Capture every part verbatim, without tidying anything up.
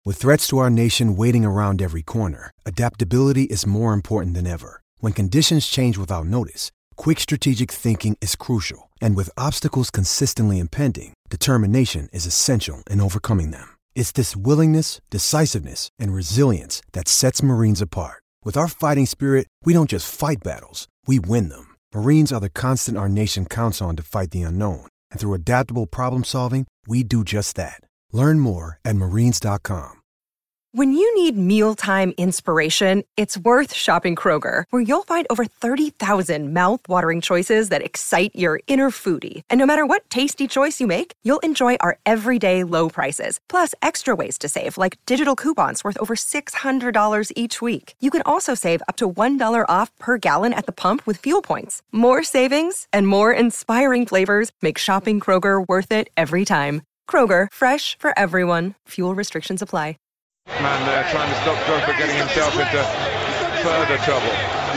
With threats to our nation waiting around every corner, adaptability is more important than ever. When conditions change without notice, quick strategic thinking is crucial. And with obstacles consistently impending, determination is essential in overcoming them. It's this willingness, decisiveness, and resilience that sets Marines apart. With our fighting spirit, we don't just fight battles, we win them. Marines are the constant our nation counts on to fight the unknown. And through adaptable problem solving, we do just that. Learn more at marines dot com. When you need mealtime inspiration, it's worth shopping Kroger, where you'll find over thirty thousand mouth-watering choices that excite your inner foodie. And no matter what tasty choice you make, you'll enjoy our everyday low prices, plus extra ways to save, like digital coupons worth over six hundred dollars each week. You can also save up to one dollar off per gallon at the pump with fuel points. More savings and more inspiring flavors make shopping Kroger worth it every time. Kroger, fresh for everyone. Fuel restrictions apply. Man there trying to stop Drogba getting himself into further trouble.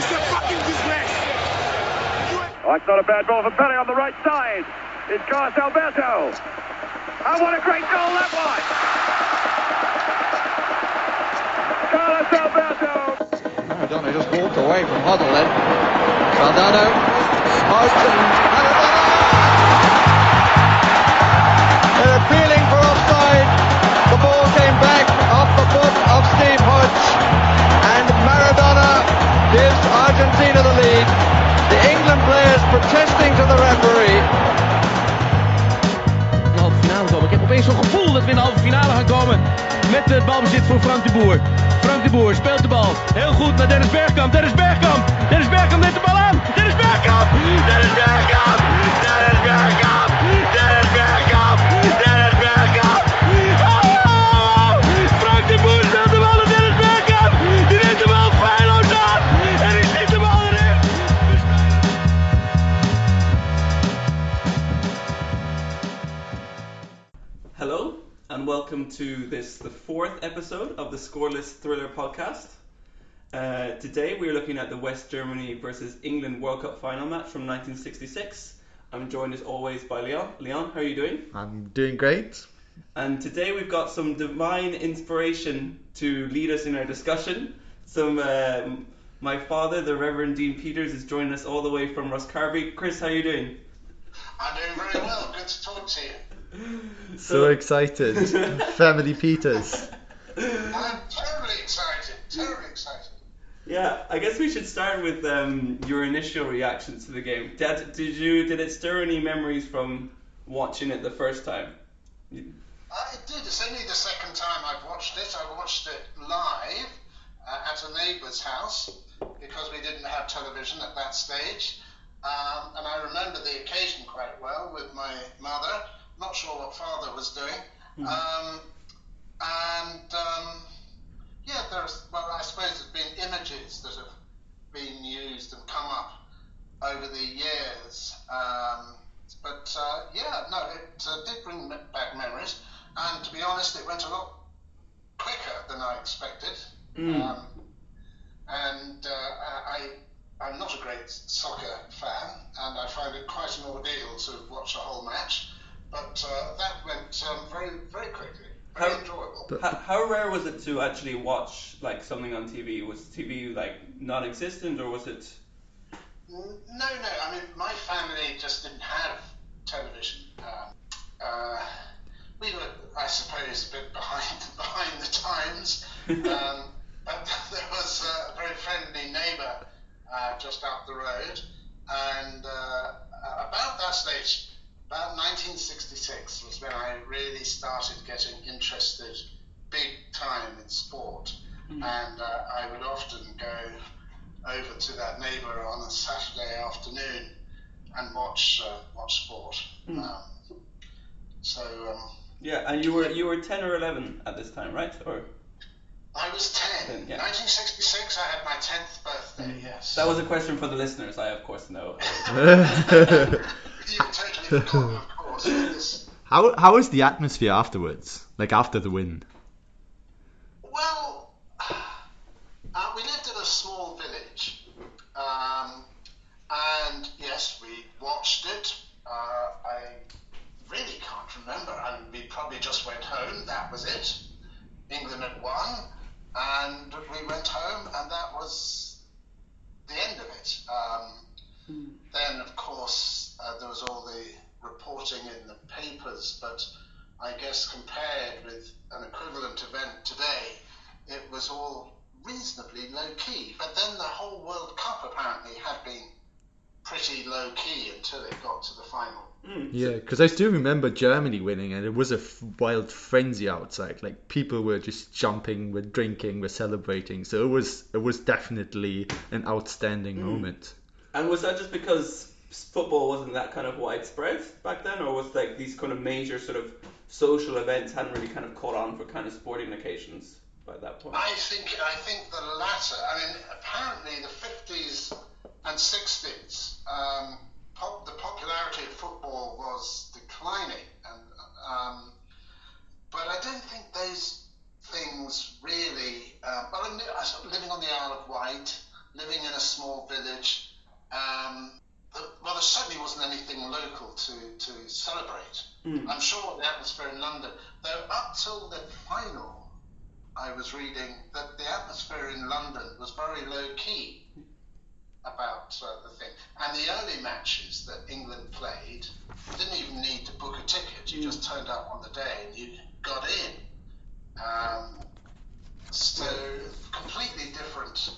Oh, it's not a bad ball for Pele on the right side. It's Carlos Alberto. Oh, what a great goal that was! Carlos Alberto. Maradona just walked away from Hoddle then. Valdano. Out and Maradona! They're appealing for offside. The ball came back off the foot of Steve Hodge, and Maradona gives Argentina the lead. The England players protesting to the referee. De halve finale komen. Ik heb opeens zo'n gevoel dat we in de halve finale gaan komen met de balbezit voor Frank de Boer. Frank de Boer speelt de bal heel goed naar Dennis Bergkamp. Dennis Bergkamp. Dennis Bergkamp neemt de bal aan. Dennis Bergkamp. Dennis Bergkamp. Dennis Bergkamp. Dennis Bergkamp. Dennis Bergkamp. Hello, and welcome to this, the fourth episode of the Scoreless Thriller podcast. Uh, today we're looking at the West Germany versus England World Cup final match from nineteen sixty-six. I'm joined as always by Leon. Leon, how are you doing? I'm doing great. And today we've got some divine inspiration to lead us in our discussion. Some, uh, my father, the Reverend Dean Peters, is joining us all the way from Rosscarbery. Chris, how are you doing? I'm doing very well. Good to talk to you. So, so excited. Family Peters. I'm terribly excited. Terribly excited. Yeah, I guess we should start with um, your initial reactions to the game. Did, did you did it stir any memories from watching it the first time? Uh, it did. It's only the second time I've watched it. I watched it live uh, at a neighbour's house because we didn't have television at that stage. Um, and I remember the occasion quite well with my mother. Not sure what father was doing. Mm-hmm. Um, and um, yeah, there's, well, I suppose there's been images that have been used and come up over the years. Um, but uh, yeah, no, it uh, did bring back memories. And to be honest, it went a lot quicker than I expected. Mm. Um, and uh, I, I'm not a great soccer fan, and I find it quite an ordeal to watch a whole match. But uh, that went um, very, very quickly. Very how, enjoyable. How, how rare was it to actually watch like something on T V? Was T V like non-existent, or was it? No, no. I mean, my family just didn't have television. Um, uh, we were, I suppose, a bit behind behind the times. um, but there was a very friendly neighbour uh, just up the road, and uh, about that stage. About nineteen sixty-six was when I really started getting interested big time in sport. Mm. And uh, I would often go over to that neighbour on a Saturday afternoon and watch uh, watch sport. Mm. Um, so um, yeah, and you were you were ten or eleven at this time, right? Or I was ten. ten yeah. nineteen sixty-six, I had my tenth birthday. Mm. Yes. That was a question for the listeners. I of course know. You've totally forgotten, of course. This. How how was the atmosphere afterwards? Like after the win? Well, uh, we lived in a small village, um, and yes, we watched it. Uh, I really can't remember. I mean, we probably just went home. That was it. England had won, and we went home, and that was the end of it. Um, mm. Then, of course, uh, there was all the reporting in the papers, but I guess compared with an equivalent event today, it was all reasonably low-key. But then the whole World Cup apparently had been pretty low-key until it got to the final. Mm. Yeah, because I still remember Germany winning, and it was a f- wild frenzy outside. Like, people were just jumping, were drinking, were celebrating. So it was it was definitely an outstanding mm. moment. And was that just because football wasn't that kind of widespread back then, or was like these kind of major sort of social events hadn't really kind of caught on for kind of sporting occasions by that point? I think I think the latter. I mean, apparently the fifties and sixties. Um, Pop, the popularity of football was declining, and um, but I don't think those things really. Uh, well, I'm, I was living on the Isle of Wight, living in a small village. Um, the, well, there certainly wasn't anything local to to celebrate. Mm. I'm sure the atmosphere in London, though, up till the final, I was reading that the atmosphere in London was very low key about uh, the thing. And the early matches that England played, you didn't even need to book a ticket. You mm. just turned up on the day and you got in. Um, so completely different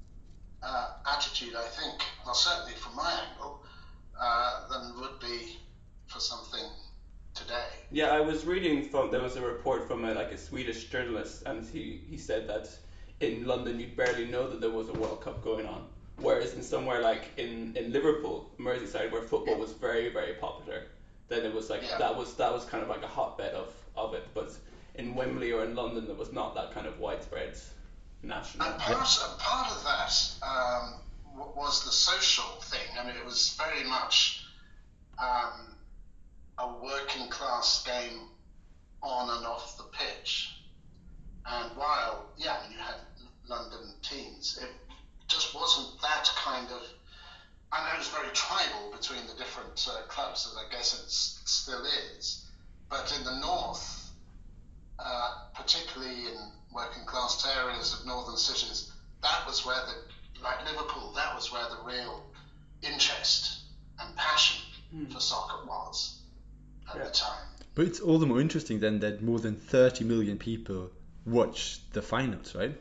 uh, attitude, I think, well, certainly from my angle, uh, than would be for something today. Yeah, I was reading from, there was a report from a, like a Swedish journalist, and he, he said that in London you'd barely know that there was a World Cup going on. Whereas in somewhere like in, in Liverpool, Merseyside, where football was very, very popular, then it was like yeah. that was that was kind of like a hotbed of, of it. But in Wembley or in London, there was not that kind of widespread national. And part, yeah. part of that um, was the social thing. I mean, it was very much um, a working class game on and off the pitch. And while, yeah, I mean, you had London teams, it just wasn't that kind of, I know it was very tribal between the different uh, clubs, as I guess it still is, but in the north, uh, particularly in working class areas of northern cities, that was where the, like Liverpool, that was where the real interest and passion mm. for soccer was at yeah. the time. But it's all the more interesting then that more than thirty million people watched the finals, right?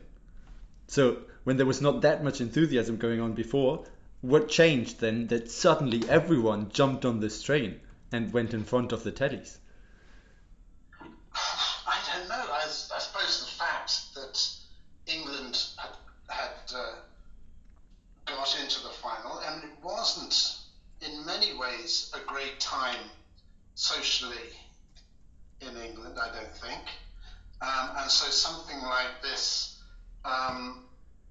So when there was not that much enthusiasm going on before, what changed then that suddenly everyone jumped on this train and went in front of the tellies? I don't know. I, I suppose the fact that England had, had uh, got into the final, and it wasn't in many ways a great time socially in England, I don't think. Um, and so something like this, Um,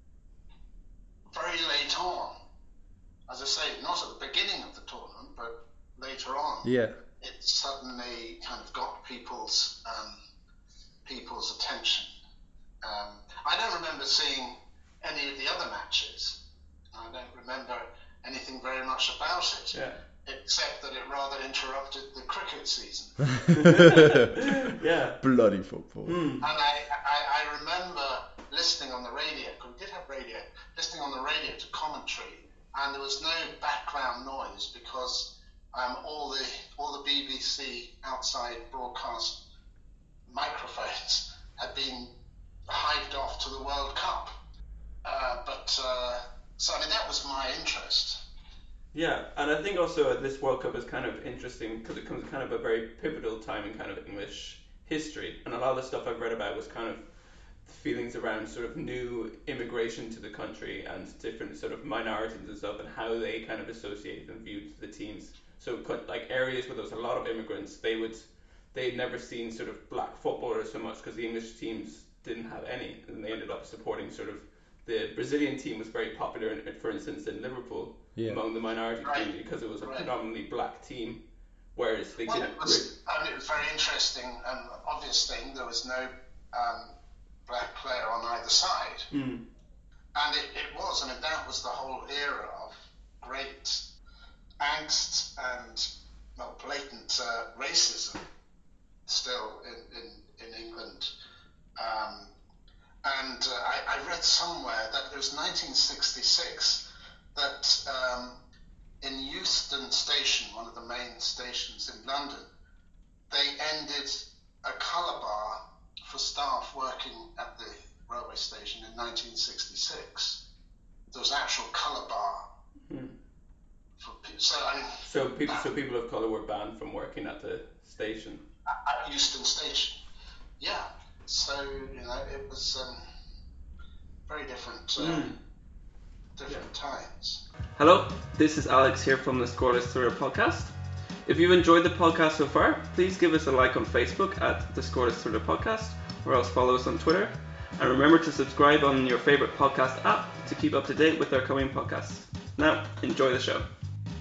very late on, as I say, not at the beginning of the tournament, but later on, yeah, it suddenly kind of got people's um, people's attention. Um, I don't remember seeing any of the other matches. I don't remember anything very much about it, yeah. except that it rather interrupted the cricket season. yeah, bloody football. Mm. And I, I, I remember listening on the radio, because we did have radio, listening on the radio to commentary, and there was no background noise because um, all the all the B B C outside broadcast microphones had been hived off to the World Cup. Uh, but uh, so I mean that was my interest. Yeah, and I think also this World Cup is kind of interesting because it comes kind of a very pivotal time in kind of English history, and a lot of the stuff I've read about was kind of feelings around sort of new immigration to the country and different sort of minorities and stuff, and how they kind of associated and viewed the teams. So like areas where there was a lot of immigrants, they would they'd never seen sort of black footballers so much because the English teams didn't have any, and they ended up supporting sort of the Brazilian team was very popular, in, for instance, in Liverpool yeah. among the minority right. community because it was a right. predominantly black team, whereas they well, didn't. It was, I mean, it was very interesting and obvious thing. There was no um, black player on either side, mm. and it, it was. I mean, that was the whole era of great angst and well, blatant uh, racism still in, in, in England Um, and uh, I, I read somewhere that it was nineteen sixty-six that um, in Euston Station, one of the main stations in London, they ended a colour bar for staff working at the railway station in nineteen sixty-six. There was an actual colour bar. Hmm. For pe- so I mean, So people, so people of colour were banned from working at the station. at Euston Station. Yeah. So you know it was um, very different, uh, Mm. different times. Hello, this is Alex here from the Scoreless Thriller podcast. If you've enjoyed the podcast so far, please give us a like on Facebook at the Scoreless Thriller podcast, or else follow us on Twitter. And remember to subscribe on your favourite podcast app to keep up to date with our coming podcasts. Now, enjoy the show.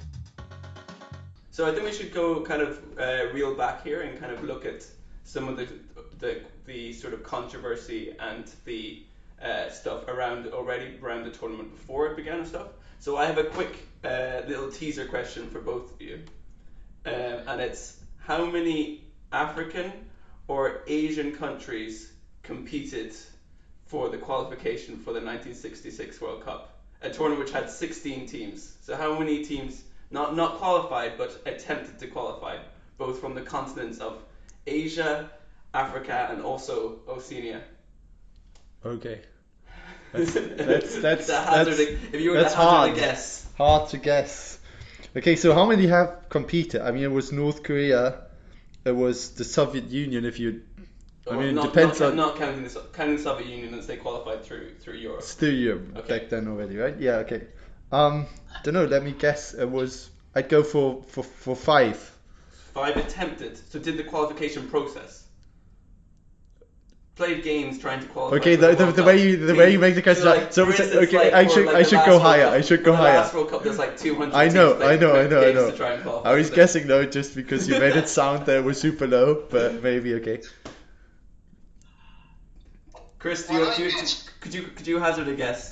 So I think we should go kind of uh, reel back here and kind of look at some of the the, the sort of controversy and the uh, stuff around already around the tournament before it began and stuff. So I have a quick uh, little teaser question for both of you, um, and it's how many African or Asian countries competed for the qualification for the nineteen sixty-six World Cup, a tournament which had sixteen teams. So how many teams not not qualified but attempted to qualify, both from the continents of Asia, Africa, and also Oceania? Okay. That's that's that's, It's a hazard- that's, if you were that's to hazard hard. a guess. Hard to guess. Okay, so how many have competed? I mean, it was North Korea. It was the Soviet Union. If you, I Well, mean, it not, depends not, on. not counting the, counting the Soviet Union as they qualified through through Europe. Still Europe Okay. back then already, right? Yeah. Okay. Um, don't know. Let me guess. It was. I'd go for for for five. Five attempted, so did the qualification process. Played games trying to qualify. Okay, for the, the, the, World the Cup. way you the way you make the question. So, like, so for so- instance, okay, like, I for, should like, I the should last go World higher. Cup- I should for go the higher. last World Cup, there's like two hundred I know, teams I know, I played know, I games know. to try and qualify I was for guessing though, just because you made it sound that it was super low, but maybe okay. Chris, do you, Well, I do you, guess- could you could you hazard a guess?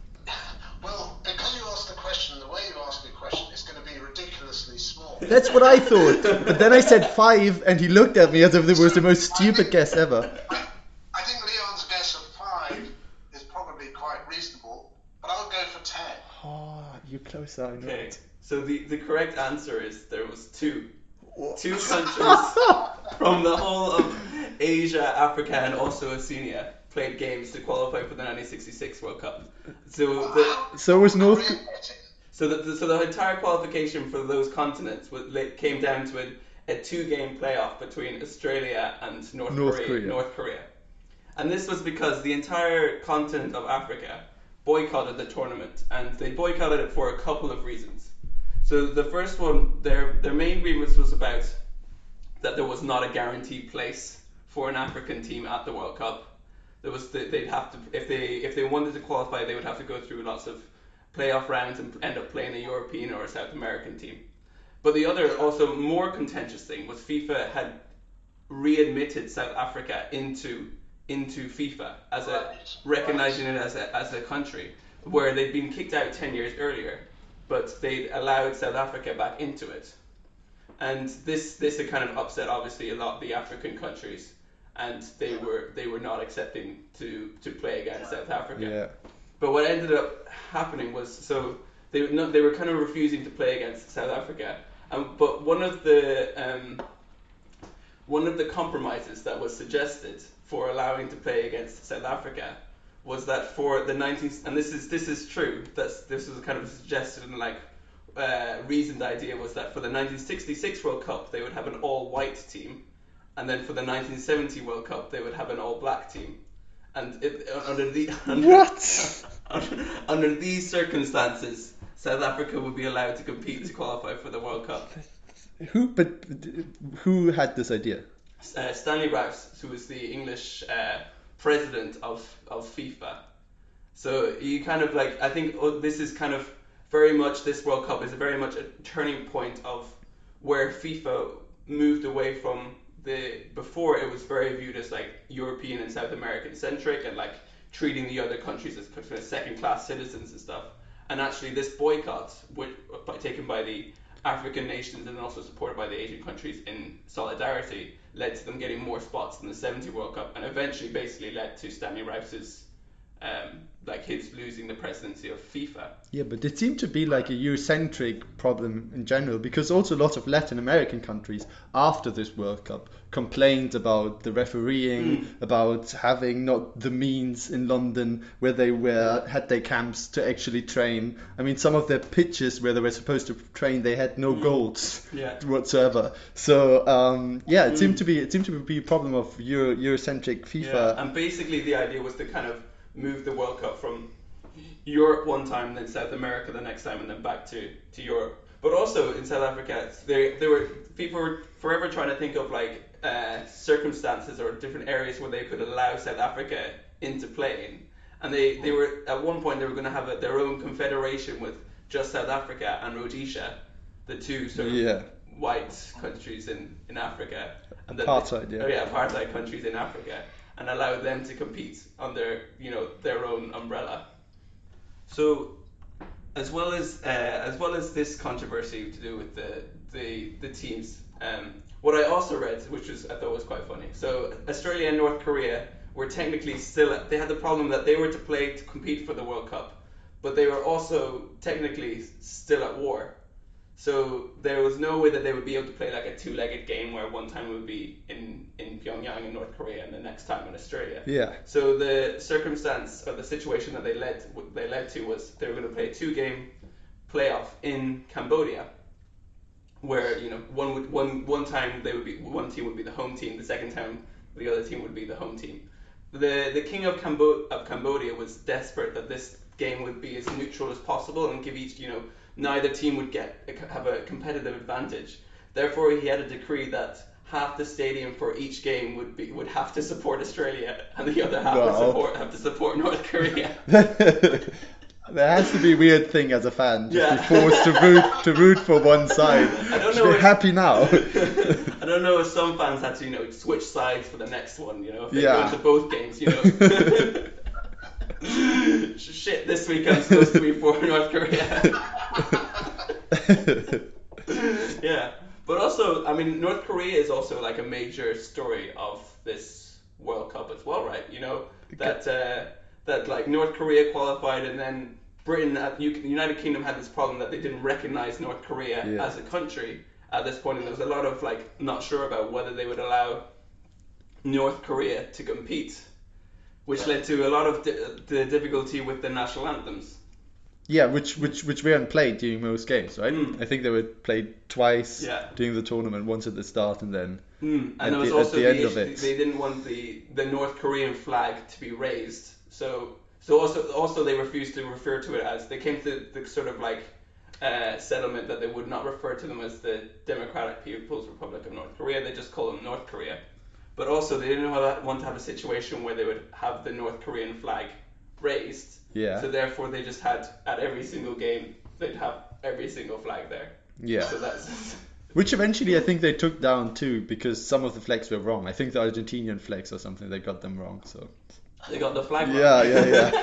Well, because you asked the question, the way you asked the question, it's going to be ridiculously small. That's what I thought, but then I said five, and he looked at me as if it was the most stupid guess ever. I, I think Leon's guess of five is probably quite reasonable, but I'll go for ten. Oh, you closer, I know. Okay, so the, the correct answer is there was two. Two countries from the whole of Asia, Africa, and also Oceania played games to qualify for the nineteen sixty-six World Cup. So the So it was North. Korea getting? so the, so the entire qualification for those continents was, like, came down to a, a two-game playoff between Australia and North, North Korea, Korea. North Korea, and this was because the entire continent of Africa boycotted the tournament, and they boycotted it for a couple of reasons. So the first one, their their main grievance was about that there was not a guaranteed place for an African team at the World Cup. There was the, they'd have to if they if they wanted to qualify, they would have to go through lots of playoff rounds and end up playing a European or a South American team. But the other, also more contentious thing was FIFA had readmitted South Africa into into FIFA as a Right, recognizing it as a as a country, where they'd been kicked out ten years earlier, but they'd allowed South Africa back into it. And this this had kind of upset obviously a lot of the African countries, and they were they were not accepting to to play against South Africa. Yeah. But what ended up happening was, so they no, they were kind of refusing to play against South Africa. Um, but one of the um, one of the compromises that was suggested for allowing to play against South Africa was that for the nineteenth, and this is this is true. That's this was kind of a suggested and like uh, reasoned idea, was that for the nineteen sixty-six World Cup they would have an all-white team, and then for the nineteen seventy World Cup they would have an all-black team. And it, under the under, What? under, under these circumstances, South Africa would be allowed to compete to qualify for the World Cup. Who? But who had this idea? Uh, Stanley Rouse, who was the English uh, president of, of FIFA. So you kind of like, I think oh, this is kind of very much, this World Cup is very much a turning point of where FIFA moved away from the, before it was very viewed as like European and South American centric and like treating the other countries as kind of second class citizens and stuff. And actually this boycott, which, by, taken by the African nations and also supported by the Asian countries in solidarity led to them getting more spots in the seventy World Cup, and eventually basically led to Stanley Rouse's um, like his losing the presidency of FIFA. Yeah, but it seemed to be like a Eurocentric problem in general, because also a lot of Latin American countries after this World Cup complained about the refereeing, mm. about having not the means in London where they were had their camps to actually train. I mean, some of their pitches where they were supposed to train, they had no mm. goals yeah. whatsoever. So um, yeah, it mm. seemed to be it seemed to be a problem of Euro, Eurocentric FIFA. Yeah. And basically the idea was to kind of move the World Cup from Europe one time, then South America the next time, and then back to, to Europe. But also in South Africa, they they were people were forever trying to think of like uh, circumstances or different areas where they could allow South Africa into playing. And they, they were at one point they were going to have a, their own confederation with just South Africa and Rhodesia, the two sort of yeah. white countries in, in Africa. And apartheid, they, yeah. Oh yeah, apartheid countries in Africa, and allow them to compete under you know their own umbrella. So, as well as uh, as well as this controversy to do with the the, the teams, um, what I also read, which was I thought was quite funny. So Australia and North Korea were technically still they had the problem that they were to play to compete for the World Cup, but they were also technically still at war. So there was no way that they would be able to play like a two-legged game where one time would be in, in Pyongyang in North Korea and the next time in Australia. Yeah. So the circumstance or the situation that they led they led to was they were going to play a two-game playoff in Cambodia, where you know one would one one time they would be one team would be the home team, the second time the other team would be the home team. The the king of Cambo- of Cambodia was desperate that this game would be as neutral as possible and give each you know. Neither team would get have a competitive advantage. Therefore, he had a decree that half the stadium for each game would be would have to support Australia, and the other half wow. would support have to support North Korea. There has to be a weird thing as a fan, just yeah. be forced to root to root for one side. I don't know. If, happy now. I don't know if some fans had to you know switch sides for the next one. You know, if they yeah. go into both games. You know. Shit, this weekend's supposed to be for North Korea. Yeah, but also, I mean, North Korea is also like a major story of this World Cup as well, right? You know, that uh, that like North Korea qualified and then Britain, uh, the United Kingdom had this problem that they didn't recognize North Korea yeah. as a country at this point, and there was a lot of like not sure about whether they would allow North Korea to compete, which led to a lot of di- the difficulty with the national anthems. Yeah, which which which we hadn't played during most games, right? Mm. I think they were played twice yeah. during the tournament, once at the start and then mm. at, and there was the, also at the the end issue, of it. They didn't want the, the North Korean flag to be raised, so so also also they refused to refer to it as they came to the sort of like uh, settlement that they would not refer to them as the Democratic People's Republic of North Korea. They just call them North Korea. But also they didn't want to have a situation where they would have the North Korean flag raised. Yeah. So therefore they just had at every single game they'd have every single flag there. Yeah. So that's which eventually I think they took down too because some of the flags were wrong. I think the Argentinian flags or something they got them wrong. So they got the flag wrong. Yeah, yeah, yeah.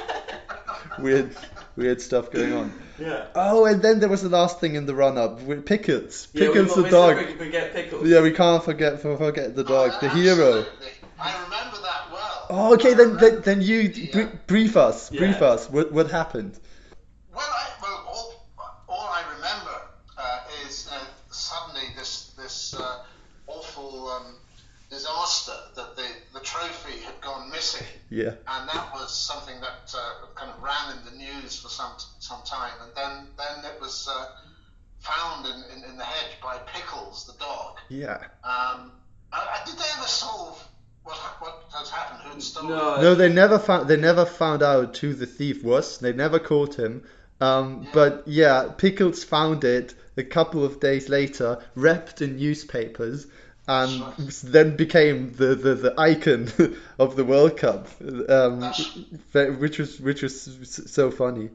weird, weird stuff going on. Yeah. Oh, and then there was the last thing in the run-up with Pickles. Pickles yeah, we, the dog. We forget Pickles. Yeah, we can't forget forget the dog, oh, the hero. I remember that well. Oh, okay, then then, then you yeah. br- brief us, yeah. brief us. What what happened? Well, I, well, all, all I remember uh, is uh, suddenly this this uh, awful um, disaster that the, the trophy had gone missing. Yeah. And that was something that uh, kind of ran in the news for some some time, and then then it was uh, found in, in, in the hedge by Pickles the dog. Yeah. Um, uh, did they ever solve what what has happened? Who had stolen No. it? No, they never found they never found out who the thief was. They never caught him. Um, Yeah. But yeah, Pickles found it a couple of days later, wrapped in newspapers, and Sure. then became the, the, the icon of the World Cup, um, That's- which was which was s- so funny.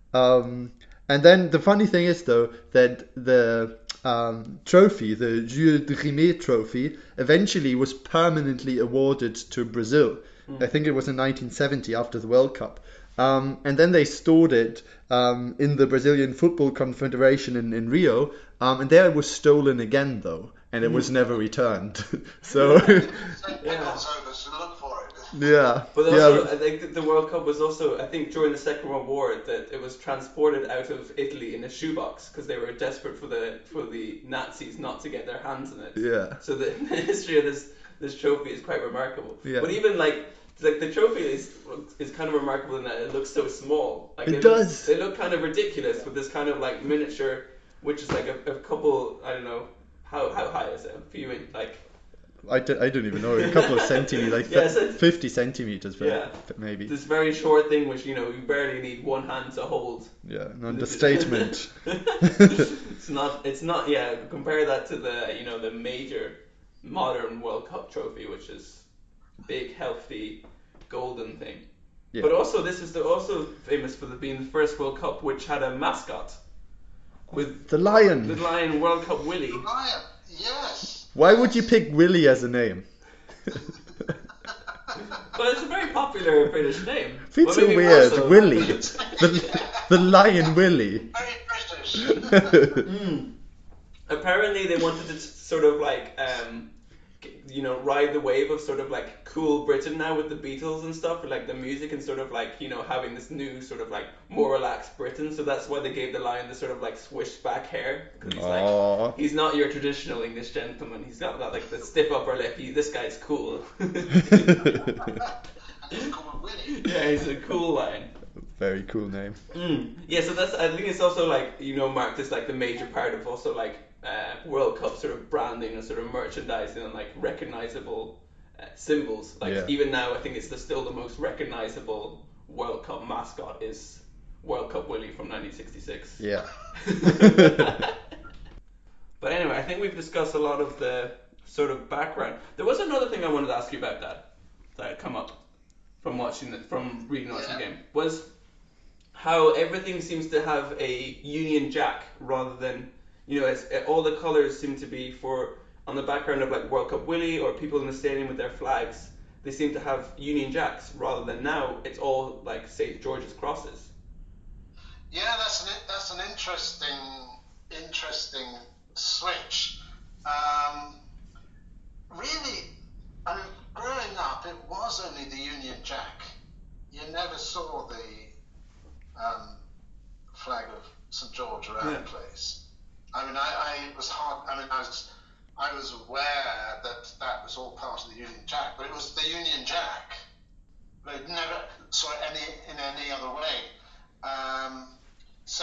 Um, and then the funny thing is though that the um, trophy, the Jules de Rimet trophy, eventually was permanently awarded to Brazil Mm. I think it was in nineteen seventy after the World Cup. Um, and then they stored it um, in the Brazilian Football Confederation in, in Rio. Um, and there it was stolen again, though. And it mm. was never returned. So... yeah. Yeah. But also, yeah. I think the World Cup was also, I think during the Second World War, that it was transported out of Italy in a shoebox because they were desperate for the for the Nazis not to get their hands on it. Yeah. So the, the history of this this trophy is quite remarkable. Yeah. But even like like the trophy is is kind of remarkable in that it looks so small. Like it they does. Look, they look kind of ridiculous with this kind of like miniature, which is like a, a couple, I don't know, how how high is it? A few in, like. I don't, I don't even know, a couple of centimeters, like yeah, so fifty centimeters, yeah, maybe. This very short thing, which, you know, you barely need one hand to hold. Yeah, an understatement. it's not, it's not, yeah, compare that to the, you know, the major modern World Cup trophy, which is big, healthy, golden thing. Yeah. But also, this is the, also famous for the, being the first World Cup which had a mascot. With the lion. The lion, World Cup Willie. The lion, yes. Why would you pick Willie as a name? Well, it's a very popular British name. Feels well, so weird. Willie. the, the lion Willie. Very British. mm. Apparently they wanted to sort of like, um, you know, ride the wave of sort of like cool Britain now with the Beatles and stuff, or like the music and sort of like, you know, having this new sort of like more relaxed Britain. So that's why they gave the lion the sort of like swished back hair, because he's Aww. like, he's not your traditional English gentleman. He's got that like the stiff upper lip. He, this guy's cool. Yeah, he's a cool lion. Very cool name. Mm. Yeah, so that's, I think it's also like, you know, marked as like the major part of also like uh, World Cup sort of branding and sort of merchandising and like recognizable uh, symbols. Like yeah. even now, I think it's the, still the most recognizable World Cup mascot is World Cup Willie from nineteen sixty-six. Yeah. But anyway, I think we've discussed a lot of the sort of background. There was another thing I wanted to ask you about that that had come up from watching it, from reading watching yeah. the game, was how everything seems to have a Union Jack rather than, you know, it's, all the colours seem to be for on the background of like World Cup Willie or people in the stadium with their flags. They seem to have Union Jacks rather than now it's all like Saint George's crosses. Yeah, that's an that's an interesting interesting switch. Um, really, I mean, growing up, it was only the Union Jack. You never saw the um, flag of Saint George around yeah. the place. I mean, I, I it was hard. I mean, I was I was aware that that was all part of the Union Jack, but it was the Union Jack. But never saw it any in any other way. Um, so,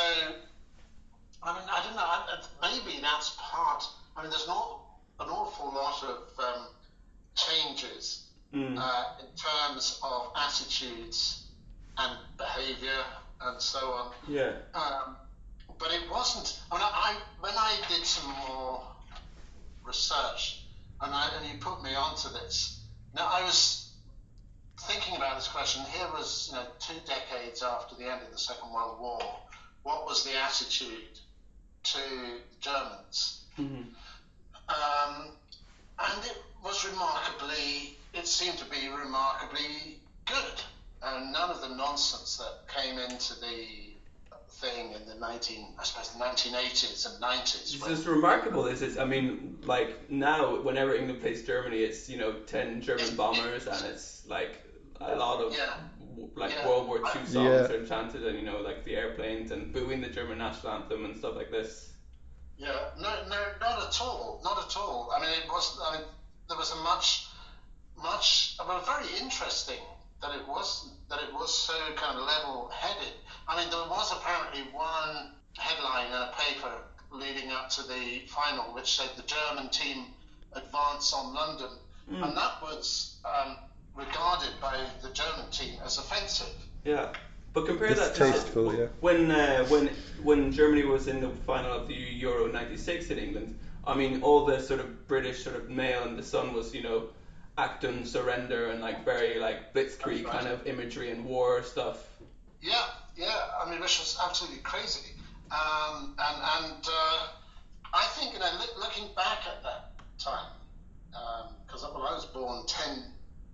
I mean, I don't know. I, maybe that's part. I mean, there's not an awful lot of um, changes mm. uh, in terms of attitudes and behaviour and so on. Yeah. Um, but it wasn't. I mean, I when I did some more research, and I and you put me onto this. Now I was thinking about this question. Here was, you know, two decades after the end of the Second World War. What was the attitude to Germans? Mm-hmm. Um, and it was remarkably. It seemed to be remarkably good, and none of the nonsense that came into the thing in the nineteen, I suppose, the nineteen eighties and nineties. It's just remarkable. Is it? I mean, like now, whenever England plays Germany, it's, you know, ten German bombers, and it's like a lot of yeah. like yeah. World War Two songs yeah. are chanted, and, you know, like the airplanes and booing the German national anthem and stuff like this. Yeah, no, no, not at all, not at all. I mean, it was. I mean, there was a much, much. I mean, very interesting that it was that it was so kind of level-headed. I mean, there was apparently one headline in a paper leading up to the final which said the German team advance on London, mm. and that was um, regarded by the German team as offensive. Yeah, but compare it's that tasteful, to yeah. when uh, when when Germany was in the final of the Euro ninety-six in England. I mean, all the sort of British sort of mail in the sun was, you know, Acton surrender and like very like blitzkrieg right. kind of imagery and war stuff. Yeah, yeah. I mean, which was absolutely crazy. Um, and and uh, I think, you know, look, looking back at that time, because um, well, I was born ten,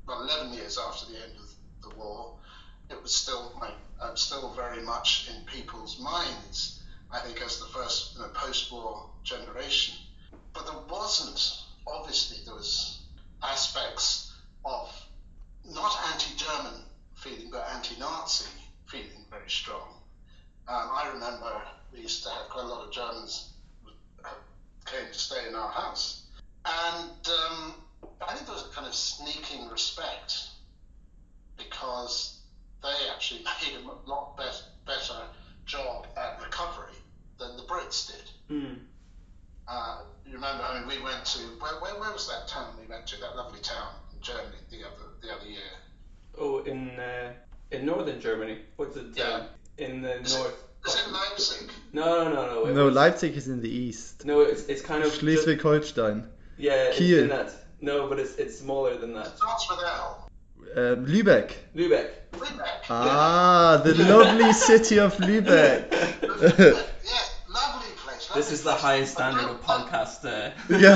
well, eleven years after the end of the war, it was still like, uh, still very much in people's minds, I think, as the first you know, post-war generation. But there wasn't, obviously, there was aspects of not anti-German feeling, but anti-Nazi feeling very strong. Um, I remember we used to have quite a lot of Germans who came to stay in our house. And um, I think there was a kind of sneaking respect because they actually made a lot better, better job at recovery than the Brits did. Mm. Uh, you remember, I mean, we went to, where, where, where was that town we went to, that lovely town in Germany the other the other year? Oh, in uh, in northern Germany. What's it? Yeah. Uh, in the Is north. It, is it Leipzig? No, no, no, no. It No, was, Leipzig is in the east. No, it's it's kind of Schleswig-Holstein. Just, yeah, Kiel. it's in that. No, but it's it's smaller than that. It starts with L. Um, Lübeck. Lübeck. Lübeck. Ah, the lovely city of Lübeck. Yes, lovely place. Lovely This is the place. highest But standard don't- of podcast. Uh,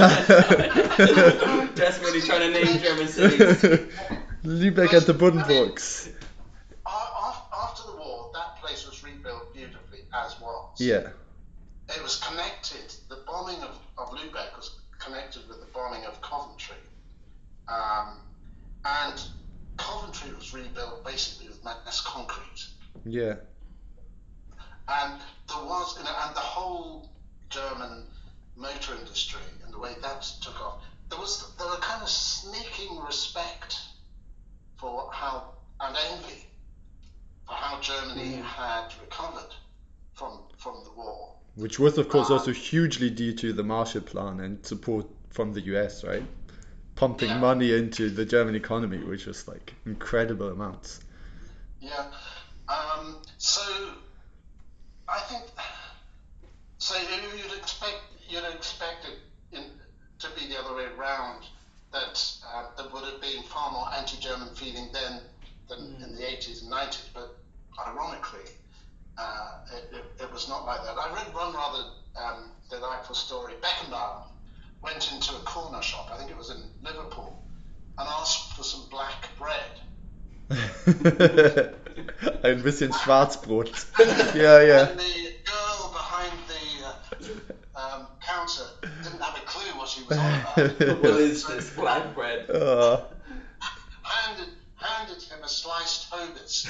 Yeah. Desperately trying to name German cities. Lübeck and the Buddenbrooks. A- af- After the war, that place was rebuilt beautifully, as was. Yeah. It was connected, the bombing of, of Lübeck was connected with the bombing of Coventry. Um, and Coventry was rebuilt basically with mass concrete. Yeah. And there was, you know, and the whole German motor industry and the way that took off, there was, there were kind of sneaking respect for how, and envy for how Germany Mm. had recovered from from the war. Which was, of course, Uh, also hugely due to the Marshall Plan and support from the U S, right? Pumping Yeah. money into the German economy, which was like incredible amounts. Yeah. Um, so I think so. you- You'd expect you'd expect it in, to be the other way around. That uh, there would have been far more anti-German feeling then than in the eighties and nineties. But ironically, uh, it, it, it was not like that. I read one rather um, delightful story. Beckenbauer went into a corner shop, I think it was in Liverpool, and asked for some black bread. Ein bisschen Schwarzbrot. Yeah, yeah. And the girl behind the uh, um, counter didn't have a clue what he was on about. What is this black bread? Oh. handed, handed him a sliced Hovis.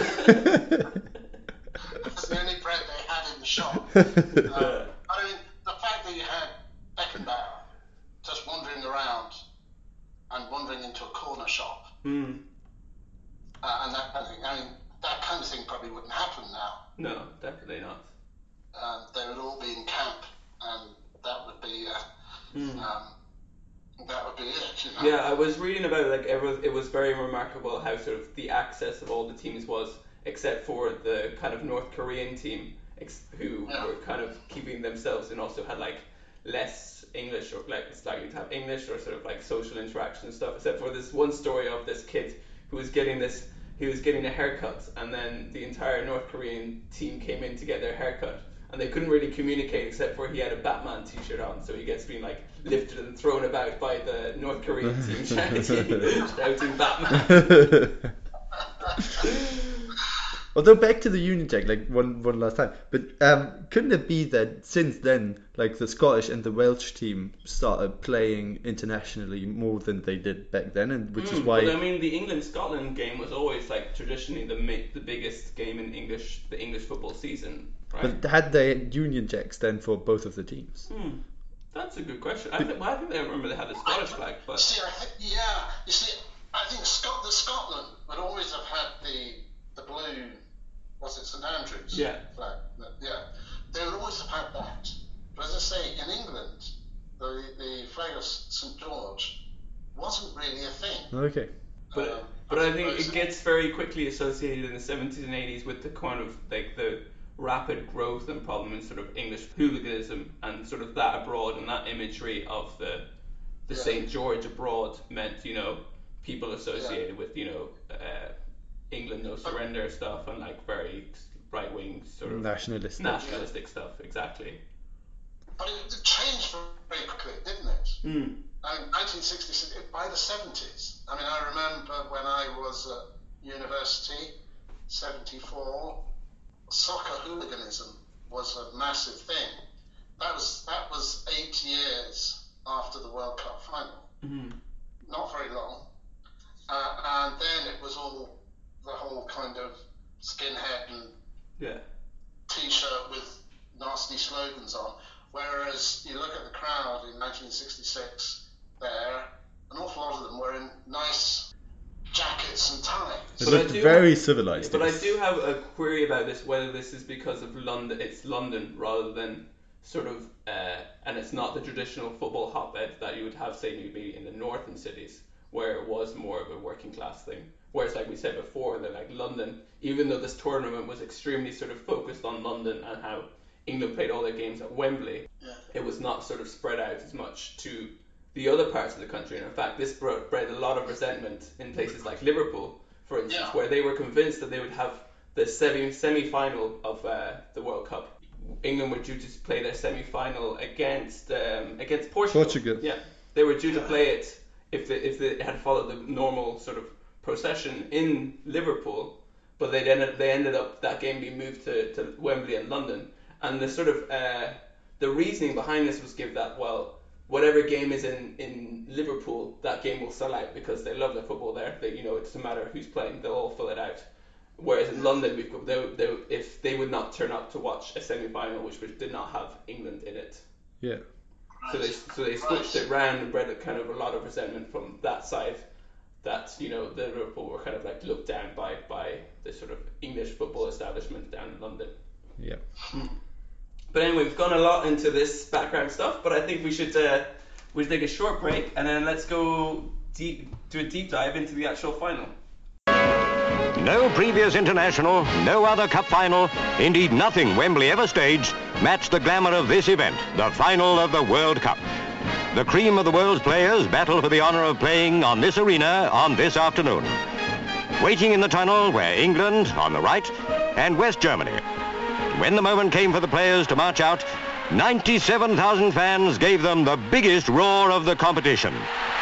That's the only bread they had in the shop. Um, I mean, the fact that you had Beckenbauer just wandering around and wandering into a corner shop, Mm. uh, and that kind of thing, I mean, that kind of thing probably wouldn't happen now. No, definitely not. Um, they would all be in camp, and that would be uh, Mm. um, that would be it. You know? Yeah, I was reading about it, like it was, it was very remarkable how sort of the access of all the teams was, except for the kind of North Korean team, ex- who Yeah. were kind of keeping themselves and also had like less English, or like it's likely to have English or sort of like social interaction and stuff. Except for this one story of this kid who was getting this, he was getting a haircut, and then the entire North Korean team came in to get their haircut. And they couldn't really communicate except for he had a Batman t-shirt on, so he gets being like lifted and thrown about by the North Korean team shouting, shouting Batman. Although back to the Union Jack, like one one last time, but um, couldn't it be that since then, like the Scottish and the Welsh team started playing internationally more than they did back then, and which is Mm, why. But I mean, the England-Scotland game was always like traditionally the ma- the biggest game in English the English football season, right? But had they Union Jacks then for both of the teams? Hmm. That's a good question. I think, well, I think I remember they had the Scottish flag, but See, I think, yeah, you see, I think Scot- the Scotland would always have had the the blue, what's it, St Andrews Yeah. flag. Yeah, they would always have had that. But as I say, in England, the the flag of St George wasn't really a thing. Okay. But Um, but I think suppose it gets very quickly associated in the seventies and eighties with the kind of like the rapid growth and problem in sort of English hooliganism and sort of that abroad, and that imagery of the the Yeah. Saint George abroad meant, you know, people associated with, you know, uh, England no surrender stuff and like very right wing sort of Nationalistic. nationalistic stuff, exactly. but it, it changed very quickly, didn't it? Mm. I mean, nineteen sixty-six, by the seventies. I mean, I remember when I was at university, seventy-four, soccer hooliganism was a massive thing. That was that was eight years after the World Cup final. Mm-hmm. Not very long. Uh, and then it was all the whole kind of skinhead and yeah. T-shirt with nasty slogans on. Whereas you look at the crowd in nineteen sixty-six there, an awful lot of them were in nice jackets and ties. It looked very civilized. But I do have a query about this, whether this is because of London, it's London rather than sort of, uh, and it's not the traditional football hotbed that you would have, say, maybe in the northern cities, where it was more of a working class thing. Whereas, like we said before, that like London, even though this tournament was extremely sort of focused on London and how England played all their games at Wembley, yeah. it was not sort of spread out as much to the other parts of the country. And in fact, this brought, bred a lot of resentment in places like Liverpool, for instance, yeah. where they were convinced that they would have the semi semi-final of uh, the World Cup. England were due to play their semi-final against um, against Portugal. Portugal. Yeah, they were due to play it if they, if they had followed the normal sort of procession in Liverpool, but they ended they ended up that game being moved to, to Wembley and London. And the sort of uh, the reasoning behind this was give that well, whatever game is in, in Liverpool, that game will sell out because they love their football there. They, you know, it doesn't matter who's playing, they'll all fill it out. Whereas in London, we've got, they, they, if they would not turn up to watch a semi-final, which did not have England in it. Yeah. So they so they switched it round and bred a kind of a lot of resentment from that side. That, you know, the Liverpool were kind of like looked down by by the sort of English football establishment down in London. Yeah. Mm. But anyway, we've gone a lot into this background stuff, but I think we should uh, we should take a short break and then let's go deep do a deep dive into the actual final. No previous international, no other cup final, indeed nothing Wembley ever staged, matched the glamour of this event, the final of the World Cup. The cream of the world's players battle for the honour of playing on this arena on this afternoon. Waiting in the tunnel were England on the right and West Germany. When the moment came for the players to march out, ninety-seven thousand fans gave them the biggest roar of the competition.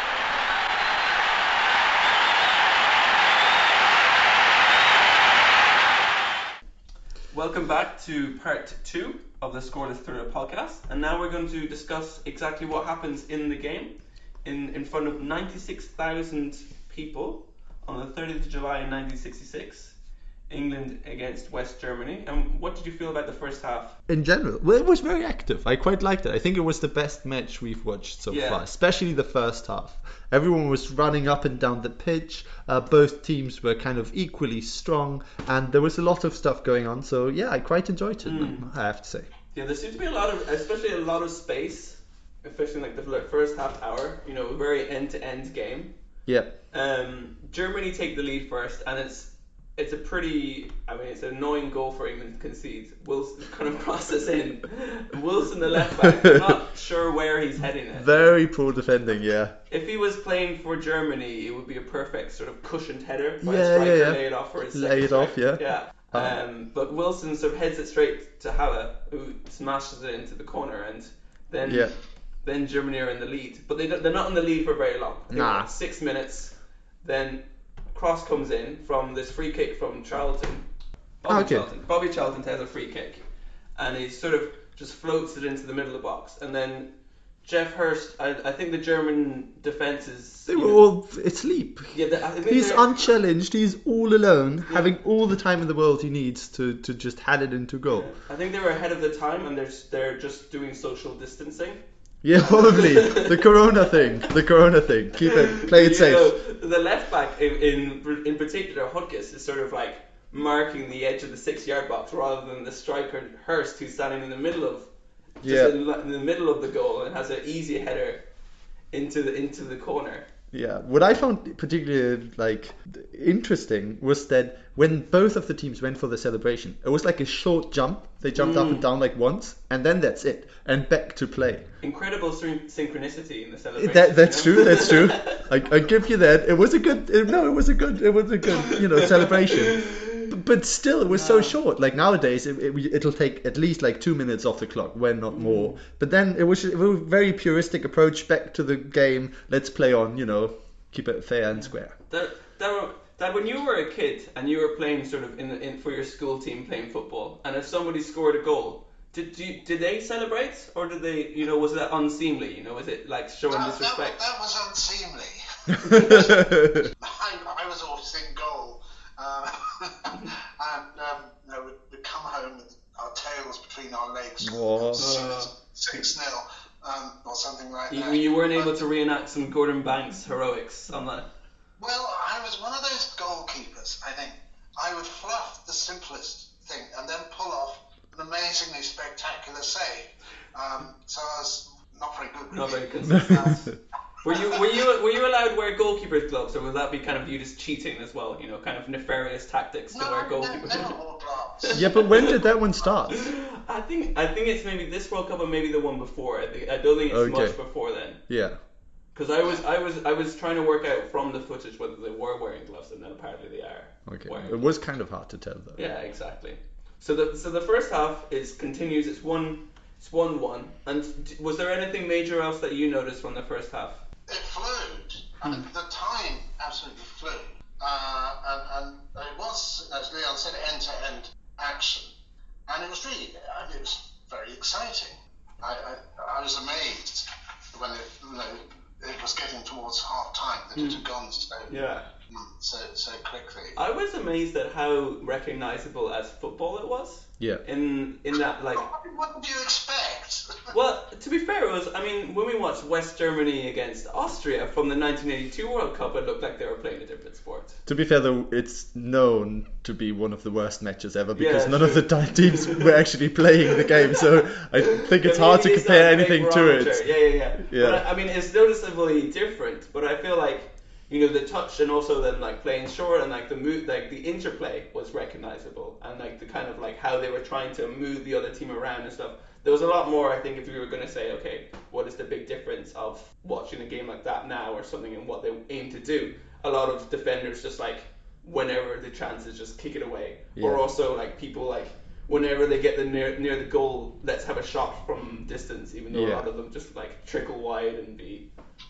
Welcome back to part two of the Scoreless Thriller podcast, and now we're going to discuss exactly what happens in the game in, in front of ninety-six thousand people on the thirtieth of July nineteen sixty-six, England against West Germany. And what did you feel about the first half? In general, well, it was very active. I quite liked it. I think it was the best match we've watched so yeah. far, especially the first half. Everyone was running up and down the pitch. Uh, both teams were kind of equally strong, and there was a lot of stuff going on. So yeah, I quite enjoyed it, mm. I have to say. Yeah, there seemed to be a lot of, especially a lot of space, especially like the first half hour. You know, a very end-to-end game. Yeah. Um, Germany take the lead first, and it's it's a pretty, I mean, it's an annoying goal for England to concede. Wilson kind of crosses in. Wilson, the left back, I'm not sure where he's heading it. Very poor defending, yeah. If he was playing for Germany, it would be a perfect sort of cushioned header by yeah, a striker, yeah, yeah. lay it off for his second Lay it strike. off, yeah. Yeah. Um, but Wilson sort of heads it straight to Haller, who smashes it into the corner, and then yeah. then Germany are in the lead. But they they're not in the lead for very long. They nah. Six minutes, then cross comes in from this free kick from Charlton. Bobby okay. Charlton. Bobby Charlton has a free kick, and he sort of just floats it into the middle of the box, and then Jeff Hurst. I, I think the German defense is. They were know, all asleep. Yeah, they, I think he's unchallenged. He's all alone, yeah. having all the time in the world he needs to, to just head it into goal. Yeah. I think they were ahead of the time, and they're they're just doing social distancing. Yeah, probably the Corona thing. The Corona thing. Keep it, play it you safe. Know, the left back in, in in particular, Hudkes, is sort of like marking the edge of the six-yard box rather than the striker Hurst, who's standing in the middle of just yeah. in, in the middle of the goal and has an easy header into the into the corner. Yeah, what I found particularly like interesting was that when both of the teams went for the celebration, it was like a short jump. They jumped mm. up and down like once, and then that's it, and back to play. Incredible syn- synchronicity in the celebration. That, that's you know? true. That's true. I, I give you that. It was a good. It, no, it was a good. It was a good. You know, celebration. But, but still, it was no. so short. Like nowadays, it, it, it'll take at least like two minutes off the clock, when not more. But then it was, it was a very puristic approach back to the game. Let's play on, you know, keep it fair and square. That, that, that when you were a kid and you were playing sort of in, in for your school team playing football, and if somebody scored a goal, did you, did they celebrate, or did they, you know, was that unseemly? You know, was it like showing that, disrespect? That, that was unseemly. I, I was always in goal, uh, and um, you know, we'd, we'd come home with our tails between our legs, six nil, um, or something like you, that. You weren't able to reenact some Gordon Banks heroics on that? Well, I was one of those goalkeepers, I think. I would fluff the simplest thing and then pull off an amazingly spectacular save. Um, so I was not very good. Not very consistent. Were you were you were you allowed to wear goalkeeper's gloves, or would that be kind of viewed as cheating as well? You know, kind of nefarious tactics to no, wear goalkeeper gloves. Never wore gloves. Yeah, but when did that one start? I think I think it's maybe this World Cup or maybe the one before. I, think, I don't think it's okay. much before then. Yeah. Because I was I was I was trying to work out from the footage whether they were wearing gloves, and then apparently they are. Okay. Wearing it gloves. was kind of hard to tell though. Yeah, exactly. So the so the first half is continues. It's one it's one one. And was there anything major else that you noticed from the first half? It flowed. I mean, the time absolutely flew. Uh, and, and it was, as Leon said, end-to-end action. And it was really, I mean, it was very exciting. I, I, I was amazed when it, you know, it was getting towards half-time that mm. it had gone so, yeah. so, so quickly. I was amazed at how recognisable as football it was. Yeah. In in that, like... What would you expect? Well, to be fair, it was, I mean, when we watched West Germany against Austria from the nineteen eighty-two World Cup, it looked like they were playing a different sport. To be fair, though, it's known to be one of the worst matches ever because yeah, none true. of the teams were actually playing the game, so I think it's hard to compare anything to it. Yeah, yeah, yeah. yeah. But I, I mean, it's noticeably different, but I feel like, you know, the touch and also then like playing short and like the move, like the interplay was recognizable, and like the kind of like how they were trying to move the other team around and stuff. There was a lot more, I think, if you were going to say, okay, what is the big difference of watching a game like that now or something and what they aim to do? A lot of defenders just like whenever the chance is just kick it away, yeah. Or also like people like whenever they get the near near the goal, let's have a shot from distance, even though yeah. a lot of them just like trickle wide and be.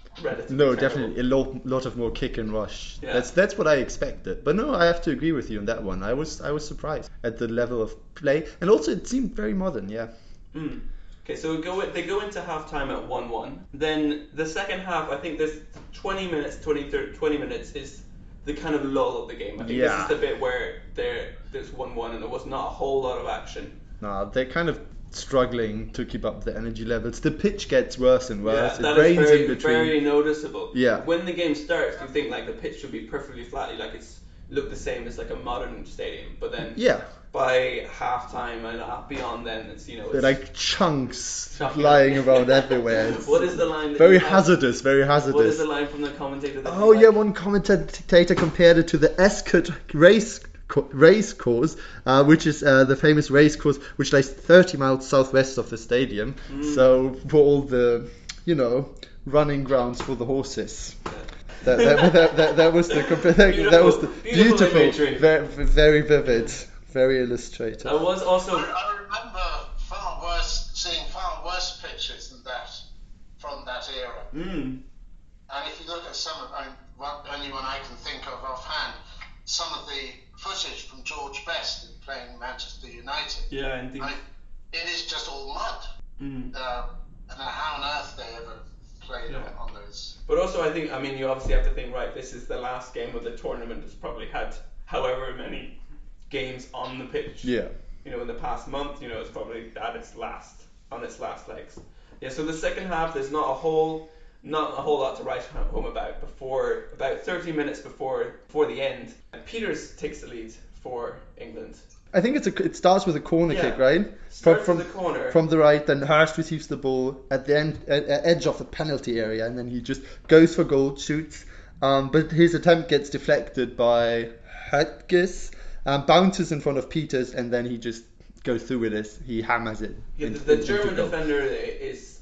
No, definitely a lot, lot of more kick and rush. Yeah. That's that's what I expected. But no, I have to agree with you on that one. I was I was surprised at the level of play, and also it seemed very modern. Yeah. Mm. Okay, so we go they go into halftime at one one. Then the second half, I think there's twenty minutes, twenty, thirty, twenty minutes is the kind of lull of the game. I think yeah. this is the bit where there there's one one and there was not a whole lot of action. No, they're kind of struggling to keep up the energy levels. The pitch gets worse and worse. Yeah, it rains is very, in between. Very noticeable. Yeah. When the game starts, you think like the pitch should be perfectly flat, like it's look the same as like a modern stadium. But then yeah. by half time and beyond, then it's you know it's they're like chunks flying around everywhere. It's what is the line? That very hazardous. Have? Very hazardous. What is the line from the commentator? That oh yeah, like? One commentator compared it to the Escort race. race course, uh, which is uh, the famous race course which lies thirty miles southwest of the stadium. Mm. So for all the, you know, running grounds for the horses. Yeah. That, that, that, that, that was the that, that was the beautiful, beautiful very, very vivid, very illustrative. I was also. I, I remember far worse, seeing far worse pictures than that from that era. Mm. And if you look at some of, I mean, one, only one I can think of offhand, some of the footage from George Best in playing Manchester United. Yeah, indeed. I mean, it is just all mud. Mm. Uh, I don't know how on earth they ever played yeah. on, on those. But also, I think, I mean, you obviously have to think, right, this is the last game of the tournament. It's probably had however many games on the pitch. Yeah. You know, in the past month, you know, it's probably at its last, on its last legs. Yeah, so the second half, there's not a whole... Not a whole lot to write home about. Before about thirty minutes before before the end, Peters takes the lead for England. I think it's a, it starts with a corner yeah. kick, right? Starts from with the corner. From the right, then Hurst receives the ball at the end, at, at edge of the penalty area, and then he just goes for goal, shoots. Um, but his attempt gets deflected by Hutgis, um, bounces in front of Peters, and then he just goes through with this. He hammers it. Yeah, into, the, the into German goal. defender is, I think.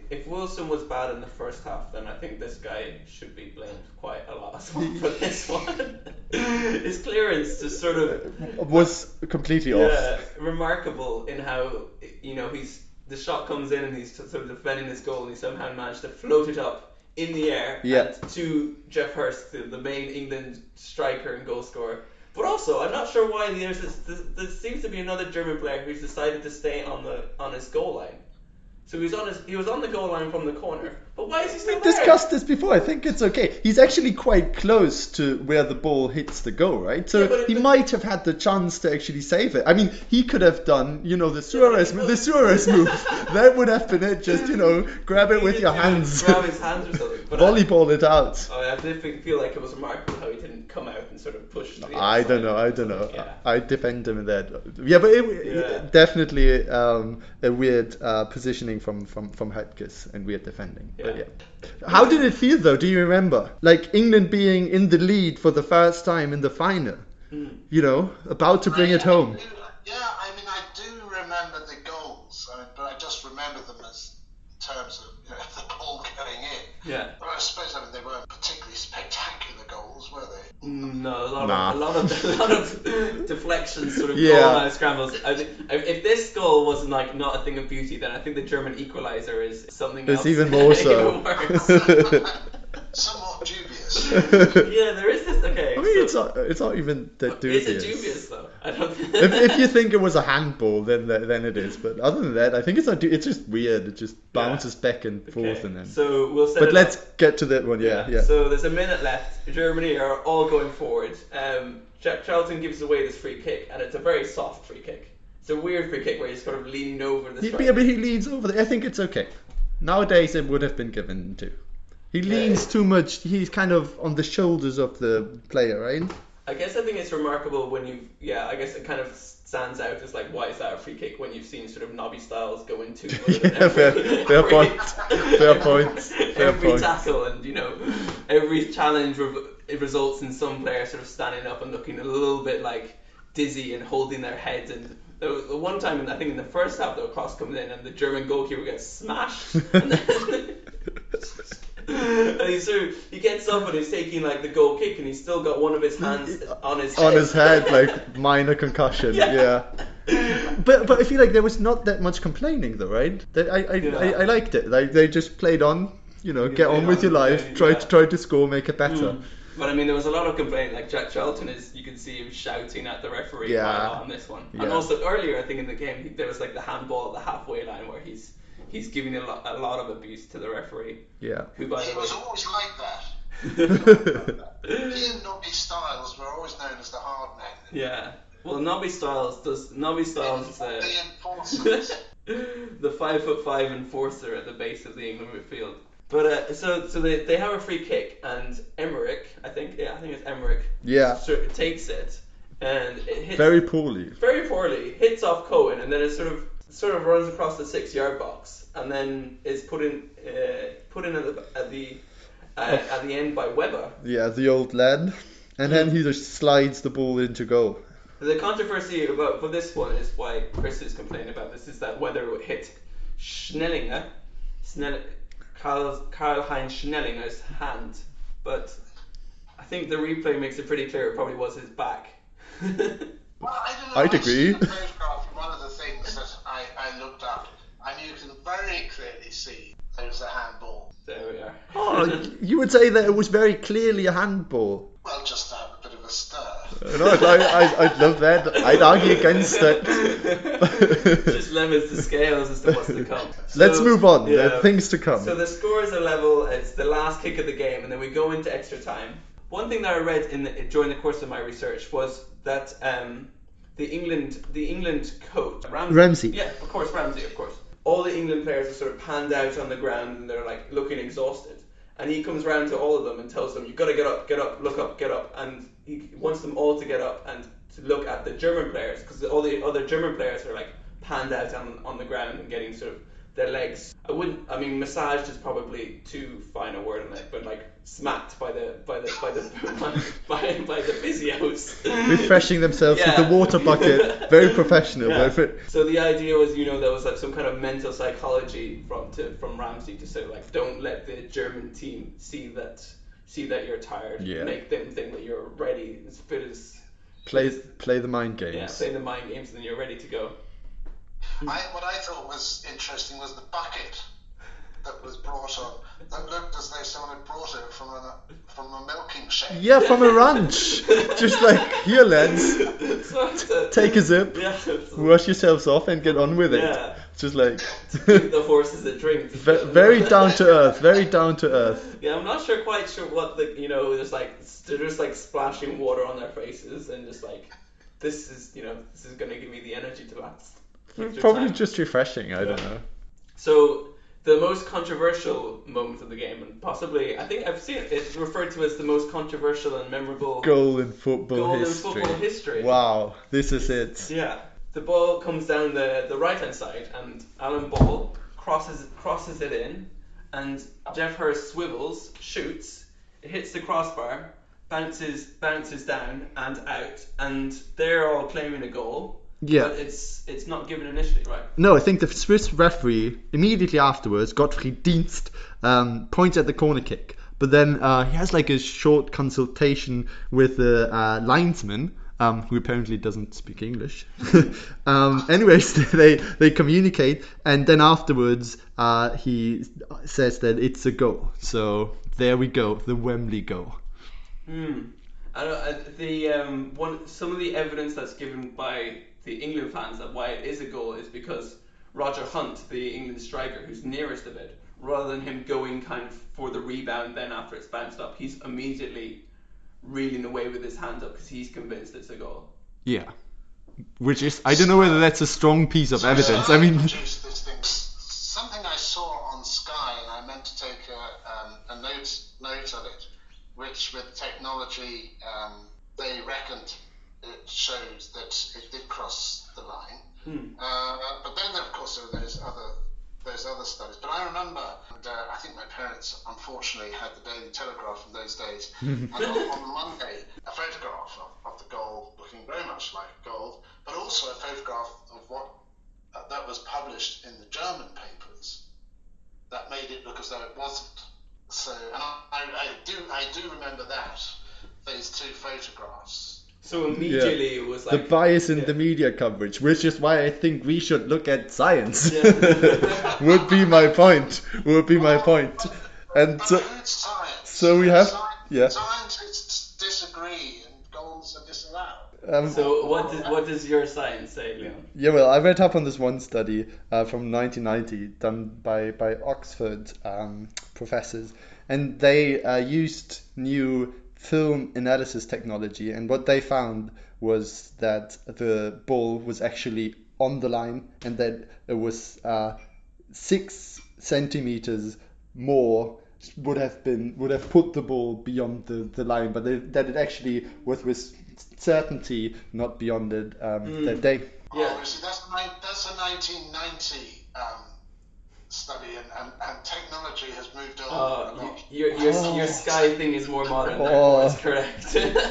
if Wilson was bad in the first half, then I think this guy should be blamed quite a lot as well for this one. His clearance just sort of was completely yeah, off. remarkable in how, you know, he's the shot comes in and he's sort of defending his goal and he somehow managed to float it up in the air yeah. and to Jeff Hurst, the, the main England striker and goal scorer. But also, I'm not sure why there's this, this, there seems to be another German player who's decided to stay on the on his goal line. So he was on his, he was on the goal line from the corner. But why is he still we there? We discussed this before. I think it's okay. He's actually quite close to where the ball hits the goal, right? So yeah, he it, might have had the chance to actually save it. I mean, he could have done, you know, the Suarez, the Suarez move. That would have been it. Just, you know, grab it with your hands. Grab his hands or something. But volleyball I, it out. Oh, I did feel like it was remarkable how he didn't come out and sort of push. To the I outside. don't know. I don't know. Yeah. I defend him in that. Yeah, but it, yeah. it, definitely um, a weird uh, positioning from from from Höttges and weird defending. Yeah. But yeah. How did it feel though? Do you remember? Like England being in the lead for the first time in the final. Mm. You know, about to bring I, it home. I do, yeah, I mean, I do remember the goals, I mean, but I just remember them as in terms of, you know, the ball going in. Yeah. But I suppose I mean they weren't particularly spectacular goals, were they? No, a lot nah. of a lot of a lot of deflections, sort of yeah. goal line scrambles. I think if this goal was like not a thing of beauty, then I think the German equaliser is something it's else. It's even more so. Even worse. Somewhat dubious. Yeah, there is this. Okay. I mean, so, it's not. It's not even that dubious. Is it dubious though? I don't. if, if you think it was a handball, then then it is. But other than that, I think it's not. It's just weird. It just bounces yeah. back and forth, okay. and then. So we'll set But it let's up. get to that one. Yeah, yeah, yeah. So there's a minute left. Germany are all going forward. Um, Jack Charlton gives away this free kick, and it's a very soft free kick. It's a weird free kick where he's sort of leaning over the. He, striker. yeah, but he leans over. The, I think it's okay. Nowadays, it would have been given too. He leans yeah. too much. He's kind of on the shoulders of the player, right? I guess I think it's remarkable when you, yeah, I guess it kind of stands out as like, why is that a free kick when you've seen sort of Nobby Styles go into yeah, every, fair, fair every, point, fair point, fair every point. tackle and you know every challenge re- it results in some player sort of standing up and looking a little bit like dizzy and holding their head. And there was one time, in, I think in the first half, the cross comes in and the German goalkeeper gets smashed. And then and he sort of, he gets up and he's taking like the goal kick and he's still got one of his hands on his head. On his head, like minor concussion. Yeah. yeah. But but I feel like there was not that much complaining though, right? That I I, yeah. I, I liked it. Like they just played on, you know, get on with your life, yeah. try to try to score, make it better. Mm. But I mean, there was a lot of complaining. Like Jack Charlton is, you can see him shouting at the referee yeah. quite a lot on this one. Yeah. And also earlier, I think in the game, he, there was like the handball at the halfway line where he's he's giving a lot, a lot of abuse to the referee. Yeah. Who, by he the way, was always like that. He and Nobby Styles were always known as the hard men. Yeah. Well, Nobby Styles does. Nobby Styles is uh, the enforcers. the five foot five enforcer at the base of the England midfield. But uh, so so they, they have a free kick and Emmerich, I think yeah I think it's Emmerich. Yeah. Sort of takes it and it hits very poorly. Very poorly hits off Cohen and then it sort of sort of runs across the six yard box and then is put in uh, put in at the at the uh, oh. at the end by Weber. Yeah, the old lad, and then he just slides the ball into goal. The controversy about for this one is why Chris is complaining about this is that whether it hit Schnellinger, Schnell, Karl, Karl-Heinz Schnellinger's hand, but I think the replay makes it pretty clear it probably was his back. Well, I don't know. I'd agree. The photograph, one of the things that I, I looked up, and you can very clearly see there's a handball. There we are. Oh, you would say that it was very clearly a handball. Well, just to have a bit of a stir. No, I, I, I'd love that. I'd argue against it. Just lemons to scales as to what's to come. So, let's move on. Yeah. There are things to come. So the scores are level. It's the last kick of the game, and then we go into extra time. One thing that I read in the, during the course of my research was that um, the England the England coach Ramsey, Ramsey. Yeah, of course, Ramsey, of course. All the England players are sort of panned out on the ground, and they're like looking exhausted. And he comes round to all of them and tells them, "You've got to get up, get up, look up, get up." And he wants them all to get up and to look at the German players, because all the other German players are like panned out on on the ground and getting sort of their legs. I wouldn't. I mean, massaged is probably too fine a word on it, but like smacked by the by the by the by, by the physios, refreshing themselves yeah. with the water bucket. Very professional. Yeah. Very so the idea was, you know, there was like some kind of mental psychology from to from Ramsey to say like, don't let the German team see that see that you're tired. Yeah. Make them think that you're ready, as fit as. Play play the mind games. Yeah, play the mind games, and then you're ready to go. I, what I thought was interesting was the bucket that was brought on. That looked as though someone had brought it from a from a milking shed. Yeah, from a ranch. Just like, here lads, so take a zip, yeah, wash yourselves off and get on with it. Yeah. Just like give the horses a drink. Very down to earth, very down to earth. Yeah, I'm not sure quite sure what the, you know, just like they're just like splashing water on their faces and just like, this is, you know, this is gonna give me the energy to last. Probably time. just refreshing, I yeah. don't know. So the most controversial moment of the game, and possibly, I think I've seen it, it's referred to as the most controversial and memorable goal in football goal history. in football history. Wow, this is it. Yeah, the ball comes down the, the right hand side, and Alan Ball crosses crosses it in, and Geoff Hurst swivels, shoots, it hits the crossbar, bounces bounces down and out, and they're all claiming a goal. Yeah. But it's it's not given initially, right? No, I think the Swiss referee immediately afterwards, Gottfried Dienst, um, points at the corner kick, but then uh, he has like a short consultation with the uh, linesman, um, who apparently doesn't speak English. um, anyways, they they communicate, and then afterwards uh, he says that it's a goal. So there we go, the Wembley goal. Hmm. I don't, uh, the um one some of the evidence that's given by the England fans that why it is a goal is because Roger Hunt, the England striker who's nearest of it, rather than him going kind of for the rebound then after it's bounced up, he's immediately reeling away with his hands up because he's convinced it's a goal. Yeah, which is, I don't know whether that's a strong piece of evidence. I mean, something I saw on Sky, and I meant to take a, um, a note note of it, which with technology um, they reckoned it shows that it did cross the line. Hmm. Uh, but then, of course, there were those other those other studies. But I remember, and, uh, I think my parents unfortunately had the Daily Telegraph in those days, and on, on Monday, a photograph of, of the goal looking very much like a goal, but also a photograph of what uh, that was published in the German papers that made it look as though it wasn't. So, and I, I, I do I do remember that, those two photographs. So immediately yeah. it was like... The bias in yeah. the media coverage, which is why I think we should look at science. Yeah. Would be my point. Would be my point. And so, so we have... Science, yeah. Scientists disagree and goals are disallowed. Um, so what does, what does your science say, Leon? Yeah, well, I read up on this one study uh, from nineteen ninety done by, by Oxford um, professors, and they uh, used new film analysis technology, and what they found was that the ball was actually on the line, and that it was uh, six centimeters more would have been would have put the ball beyond the, the line, but they, that it actually was with certainty not beyond it um, mm. that day. Yeah, oh, see, that's that's a nineteen ninety um, study, and, and, and technology has moved on. Uh, a lot. Your your, oh. your Sky thing is more modern. Oh. That's correct.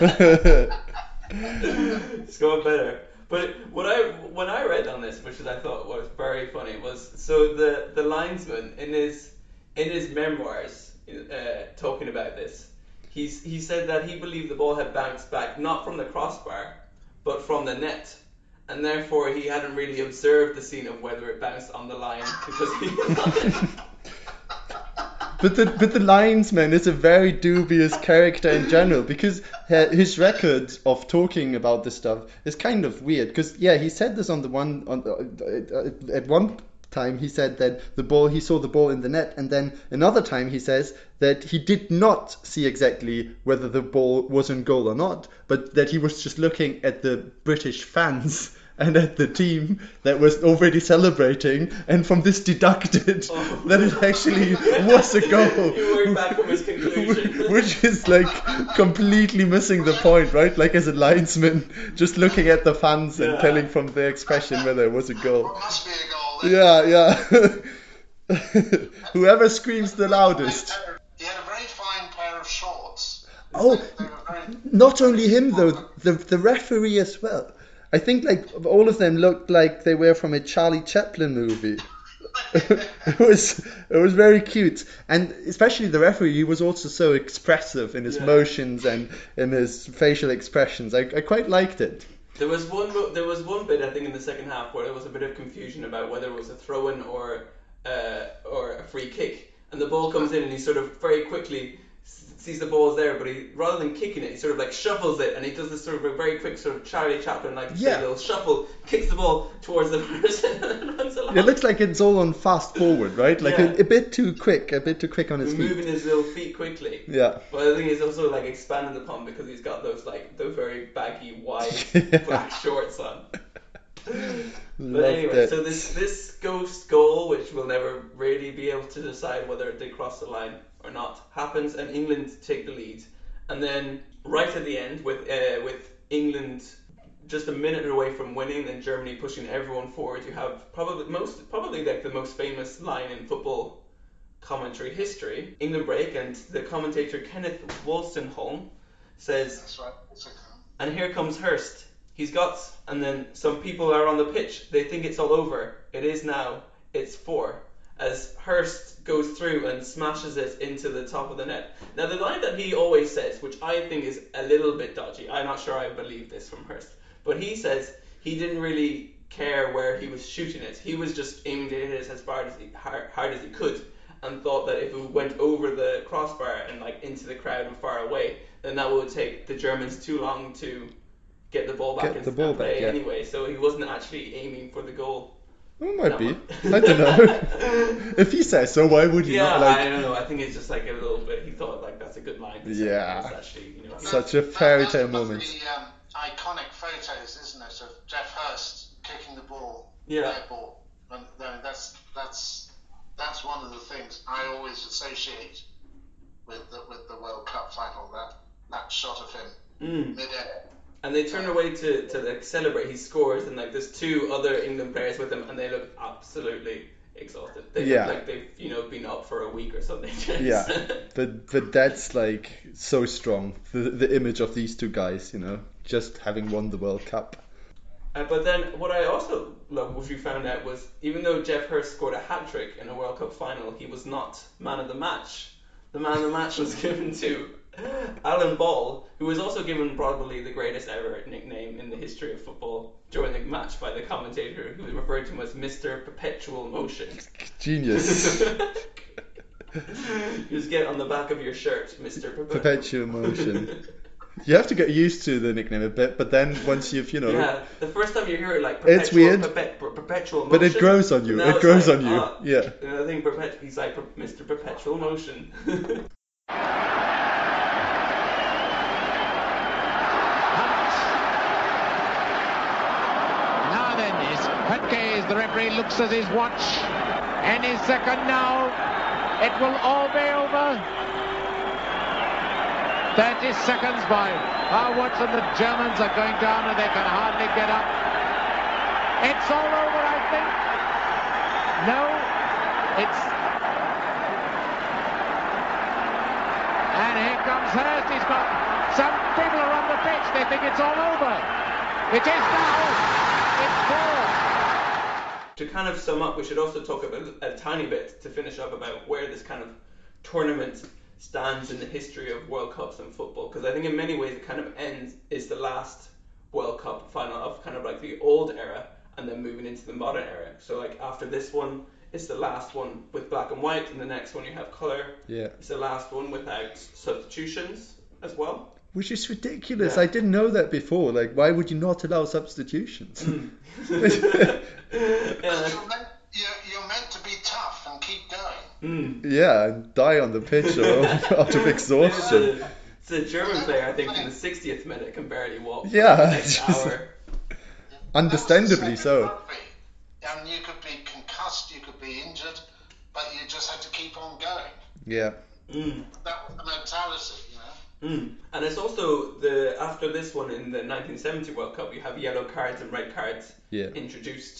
It's going better. But what I when I read on this, which I thought was very funny, was so the the linesman in his in his memoirs uh, talking about this, he's he said that he believed the ball had bounced back not from the crossbar, but from the net. And therefore, he hadn't really observed the scene of whether it bounced on the line because he. But the but the linesman is a very dubious character in general, because his record of talking about this stuff is kind of weird. Because yeah, he said this on the one on uh, at one time he said that the ball he saw the ball in the net, and then another time he says that he did not see exactly whether the ball was in goal or not, but that he was just looking at the British fans and at the team that was already celebrating, and from this deducted oh. that it actually was a goal. He worked back from his conclusion. Which is like completely missing the point, right? Like as a linesman, just looking at the fans and yeah. telling from their expression whether it was a goal. It must be a goal. Then. Yeah, yeah. Whoever screams the loudest. He had a very fine pair of shorts. Oh, They were very... not only him though, the the referee as well. I think like all of them looked like they were from a Charlie Chaplin movie. it was it was very cute, and especially the referee. He was also so expressive in his Yeah. motions and in his facial expressions. I, I quite liked it. There was one. mo- There was one bit I think in the second half where there was a bit of confusion about whether it was a throw-in or uh, or a free kick, and the ball comes in and he sort of very quickly s- sees the ball's there, but he rather than kicking it, he sort of like shuffles it, and he does this sort of a very quick sort of Charlie Chaplin like Yeah. little shuffle, kicks the ball towards the person and runs along. It looks like it's all on fast forward, right? Like Yeah. a, a bit too quick, a bit too quick on his feet. moving his little feet quickly. Yeah. But I think he's also like expanded upon because he's got those like those very baggy white Yeah. black shorts on. But Loved anyway, it. so this this ghost goal, which we'll never really be able to decide whether it did cross the line or not, happens, and England take the lead. And then right at the end, with uh, with England just a minute away from winning, and Germany pushing everyone forward, you have probably most probably like the most famous line in football commentary history. England break, and the commentator Kenneth Wolstenholme says, That's right. It's a- and here comes Hurst. He's got, and then some people are on the pitch. They think it's all over. It is now. It's four. As Hurst goes through and smashes it into the top of the net. Now, the line that he always says, which I think is a little bit dodgy, I'm not sure I believe this from Hurst, but he says he didn't really care where he was shooting it. He was just aiming to hit it as far as he, hard, hard as he could, and thought that if it went over the crossbar and like into the crowd and far away, then that would take the Germans too long to get the ball back Get into the ball play back, yeah. anyway. So he wasn't actually aiming for the goal. Oh, might That be. one. I don't know. If he says so, why would you Yeah, not? Like, I don't know. I think it's just like a little bit. He thought like that's a good line. to say. Yeah. It's actually, you know, Such a That- fairy that's tale one of moment. The um, iconic photos, isn't it, of Jeff Hurst kicking the ball, Yeah. air ball, and uh, that's that's that's one of the things I always associate with the, with the World Cup final. That that shot of him Mm. mid-air. And they turn away to, to like celebrate. He scores, and like there's two other England players with him, and they look absolutely exhausted. They Yeah. look like they've you know been up for a week or something. Yeah, but but that's like so strong. The the image of these two guys, you know, just having won the World Cup. Uh, but then what I also love, which we found out, was even though Jeff Hurst scored a hat trick in a World Cup final, he was not man of the match. The man of the match was given to Alan Ball, who was also given probably the greatest ever nickname in the history of football during the match by the commentator, who referred to him as Mister Perpetual Motion. Genius. You just get on the back of your shirt, Mister Perpetual, Perpetual motion. You have to get used to the nickname a bit, but then once you've, you know, Yeah, the first time you hear it, like perpetual, It's weird. perpet- per- perpetual motion. but it grows on you. Now It it's grows like, on you. ah, Yeah. And I think perpet- he's like per- Mister Perpetual Motion. Now then, is Petke, the referee, looks at his watch. Any second now, it will all be over. thirty seconds by. Ah, Watson, the Germans are going down and they can hardly get up. It's all over, I think. No, it's... And here comes Hurst. He's got... Some people are on the pitch. They think it's all over. It is now. It's four. To kind of sum up, we should also talk about a tiny bit to finish up about where this kind of tournament stands in the history of World Cups and football, because I think in many ways it kind of ends is the last World Cup final of kind of like the old era and then moving into the modern era. So like after this one, it's the last one with black and white, and the next one you have colour. Yeah. It's the last one without substitutions as well. Which is ridiculous. Yeah. I didn't know that before. Like, why would you not allow substitutions? Yeah. You're meant, you're, you're meant to be tough and keep going. Mm. Yeah, and die on the pitch or out of exhaustion. It's a German player, I think, in the sixtieth minute can barely walk. Yeah, For the next just- hour. Understandably That was the so. second rugby. I mean, you could be concussed, you could be injured, but you just had to keep on going. Yeah. Mm. That was the mentality, you know. Mm. And it's also the after this one in the nineteen seventy World Cup, you have yellow cards and red cards Yeah. introduced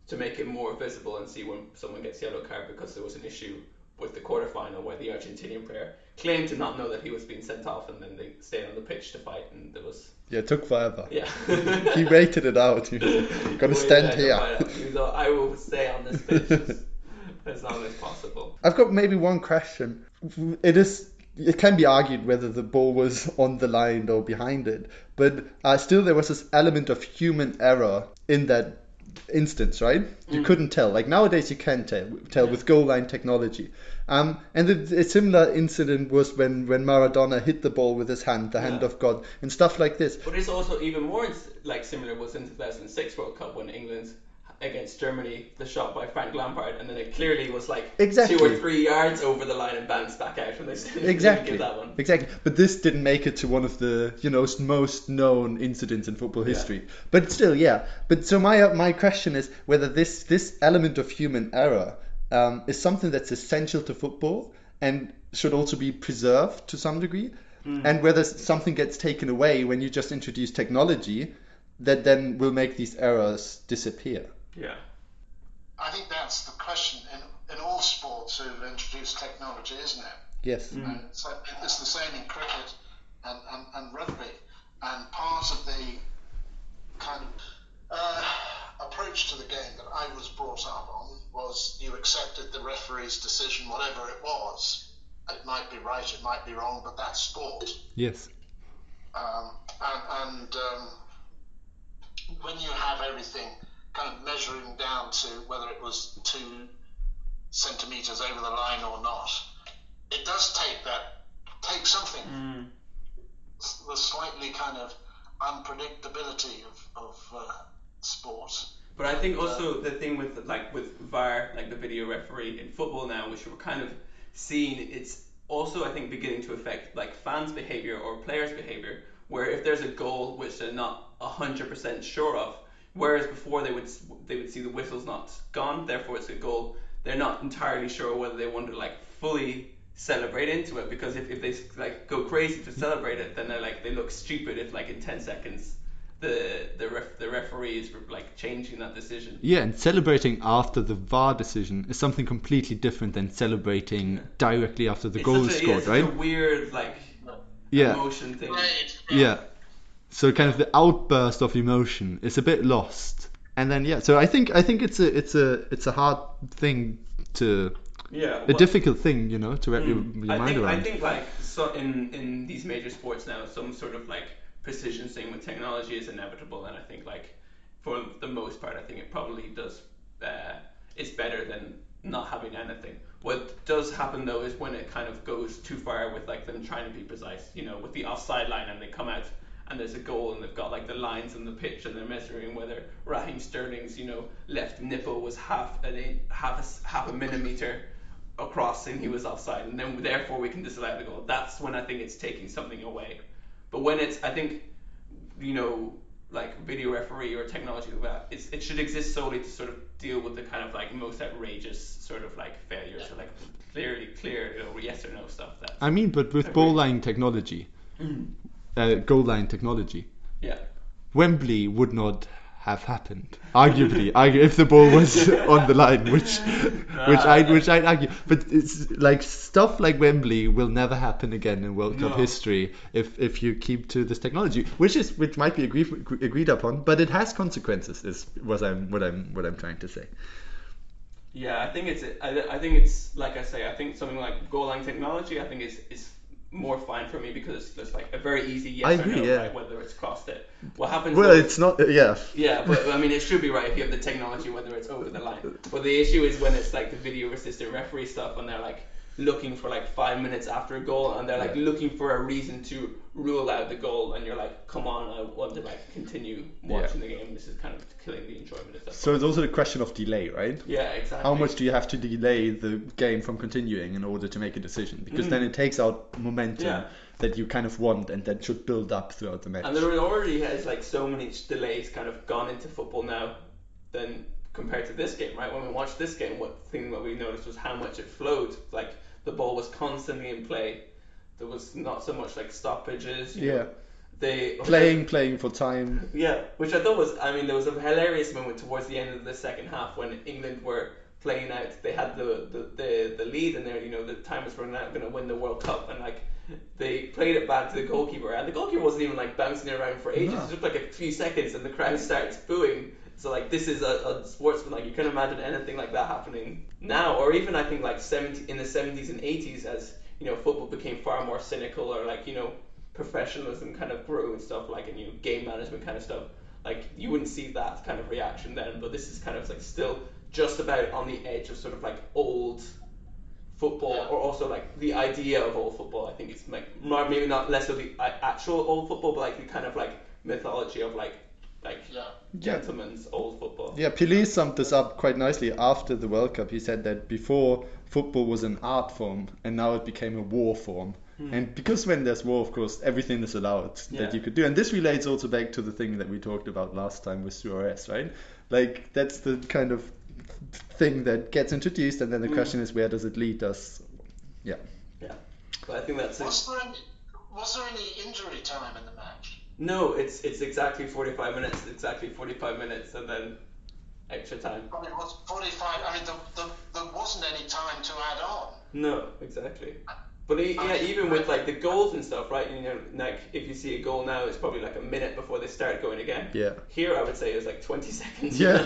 to make it more visible and see when someone gets yellow card, because there was an issue with the quarterfinal where the Argentinian player claimed to not know that he was being sent off, and then they stayed on the pitch to fight, and there was Yeah, it took forever. yeah He waited it out. He was gonna stand here. He thought, I will stay on this pitch as, as long as possible. I've got maybe one question. It is. It can be argued whether the ball was on the line or behind it, but uh, still there was this element of human error in that instance, right? You Mm. couldn't tell. Like nowadays, you can tell tell with goal line technology. Um, and the, a similar incident was when, when Maradona hit the ball with his hand, the hand Yeah. of God, and stuff like this. But it's also even more like similar was in two thousand six World Cup when England against Germany, the shot by Frank Lampard, and then it clearly was like Exactly. two or three yards over the line and bounced back out, and they still didn't Exactly. give that one. Exactly. But this didn't make it to one of the, you know, most known incidents in football history. But still, yeah. But so my my question is whether this this element of human error um, is something that's essential to football and should also be preserved to some degree, Mm. and whether something gets taken away when you just introduce technology that then will make these errors disappear. Yeah. I think that's the question in, in all sports who've introduced technology, isn't it? Yes. And so it's the same in cricket and, and, and rugby. And part of the kind of uh, approach to the game that I was brought up on was you accepted the referee's decision, whatever it was. It might be right, it might be wrong, but that's sport. Yes. Um, and and um, when you have everything kind of measuring down to whether it was two centimetres over the line or not, it does take that, take something. Mm. The slightly kind of unpredictability of, of uh, sport. But I think also the thing with like with V A R, like the video referee in football now, which we're kind of seeing, it's also I think beginning to affect like fans' behaviour or players' behaviour, where if there's a goal which they're not a hundred percent sure of, whereas before they would they would see the whistle's not gone, therefore it's a goal, they're not entirely sure whether they want to like fully celebrate into it, because if, if they like go crazy to celebrate it, then they're like they look stupid if like in ten seconds the the ref, the referee is like changing that decision. Yeah, and celebrating after the V A R decision is something completely different than celebrating directly after the It's goal is such a, yeah, scored, it's right? such a weird like Yeah. emotion thing. Yeah. So kind of the outburst of emotion is a bit lost. And then yeah, so I think I think it's a it's a it's a hard thing to Yeah, a well- difficult thing, you know, to wrap your, Mm. your I mind think around. I think like so in in these major sports now, some sort of like precision thing with technology is inevitable, and I think like for the most part, I think it probably does. Uh, it's better than not having anything. What does happen though is when it kind of goes too far with like them trying to be precise, you know, with the offside line, and they come out and there's a goal and they've got like the lines on the pitch and they're measuring whether Raheem Sterling's, you know, left nipple was half an in, half a, half a millimeter across and he was offside, and then therefore we can disallow the goal. That's when I think it's taking something away. But when it's, I think, you know, like video referee or technology like that, it's, it should exist solely to sort of deal with the kind of like most outrageous sort of like failures, or like clearly clear, you know, yes or no stuff. That I mean, but with goal line technology, Mhm. uh, goal line technology, Yeah. Wembley would not have happened. Arguably, argu- if the ball was on the line, which, which I, which I'd argue. But it's like stuff like Wembley will never happen again in World Cup No. history if, if you keep to this technology, which is which might be agreed agreed upon, but it has consequences. Is what I'm what I'm what I'm trying to say. Yeah, I think it's I, I think it's like I say, I think something like goal line technology, I think is is more fine for me because there's like a very easy yes I or agree, no, yeah. right, whether it's crossed it. What happens? Well, though- it's not. Uh, yeah. Yeah, but I mean, it should be right if you have the technology, whether it's over the line. But the issue is when it's like the video assistant referee stuff, and they're like looking for like five minutes after a goal, and they're like Yeah. looking for a reason to rule out the goal, and you're like, come on, I want to like continue watching the game. This is kind of killing the enjoyment of stuff. So it's also the question of delay, right? Yeah, exactly. How much do you have to delay the game from continuing in order to make a decision? Because Mm. then it takes out momentum Yeah. that you kind of want and that should build up throughout the match. And there already has like so many delays kind of gone into football now, than compared to this game, right? When we watched this game, what thing that we noticed was how much it flowed. Like the ball was constantly in play. There was not so much like stoppages. You Yeah. know, they playing, playing for time. Yeah, which I thought was, I mean, there was a hilarious moment towards the end of the second half when England were playing out. They had the the, the, the lead, and there, you know, the time was running out, going to win the World Cup, and like they played it back to the goalkeeper, and the goalkeeper wasn't even like bouncing around for ages. No. It took like a few seconds, and the crowd starts booing. So like this is a, a sportsman, like you can imagine anything like that happening now, or even I think like seventy in the seventies and eighties, as you know, football became far more cynical, or like, you know, professionalism kind of grew and stuff, like, and you know, game management kind of stuff. Like you wouldn't see that kind of reaction then, but this is kind of like still just about on the edge of sort of like old football, or also like the idea of old football. I think it's like maybe not less of the actual old football, but like the kind of like mythology of like like yeah. gentleman's yeah. old football. Yeah, Pelé summed this up quite nicely after the World Cup. He said that before football was an art form, and now it became a war form. Hmm. And because when there's war, of course, everything is allowed yeah. that you could do. And this relates also back to the thing that we talked about last time with Suarez, right? Like that's the kind of thing that gets introduced, and then the mm. question is, where does it lead us? Yeah. Yeah. But I think that's it. Was there any, was there any injury time in the match? No, it's it's exactly forty-five minutes, exactly forty-five minutes, and then extra time. But it was forty-five, I mean, the, the, there wasn't any time to add on. No, exactly. But yeah, even with like the goals and stuff, right? You know, like if you see a goal now, it's probably like a minute before they start going again. Yeah. Here, I would say it's like twenty seconds. Yeah.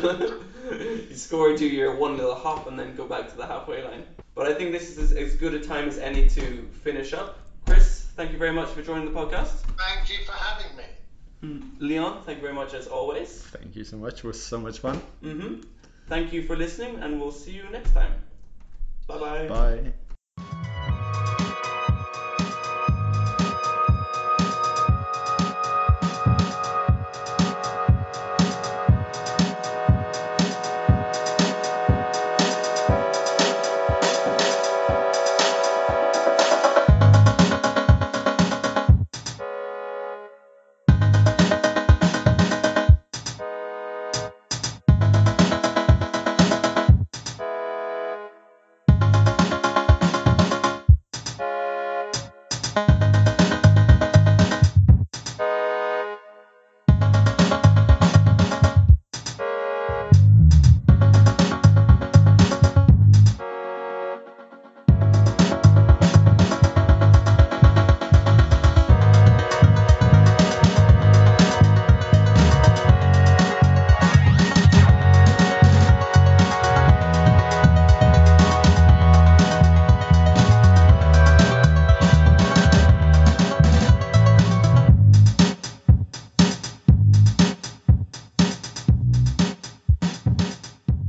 You score, do your one little hop, and then go back to the halfway line. But I think this is as good a time as any to finish up. Chris, thank you very much for joining the podcast. Thank you for having me. Mm. Leon, thank you very much as always. Thank you so much. It was so much fun. Mm-hmm. Thank you for listening, and we'll see you next time. Bye-bye. Bye.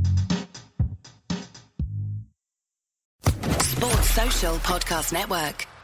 Podcast Network.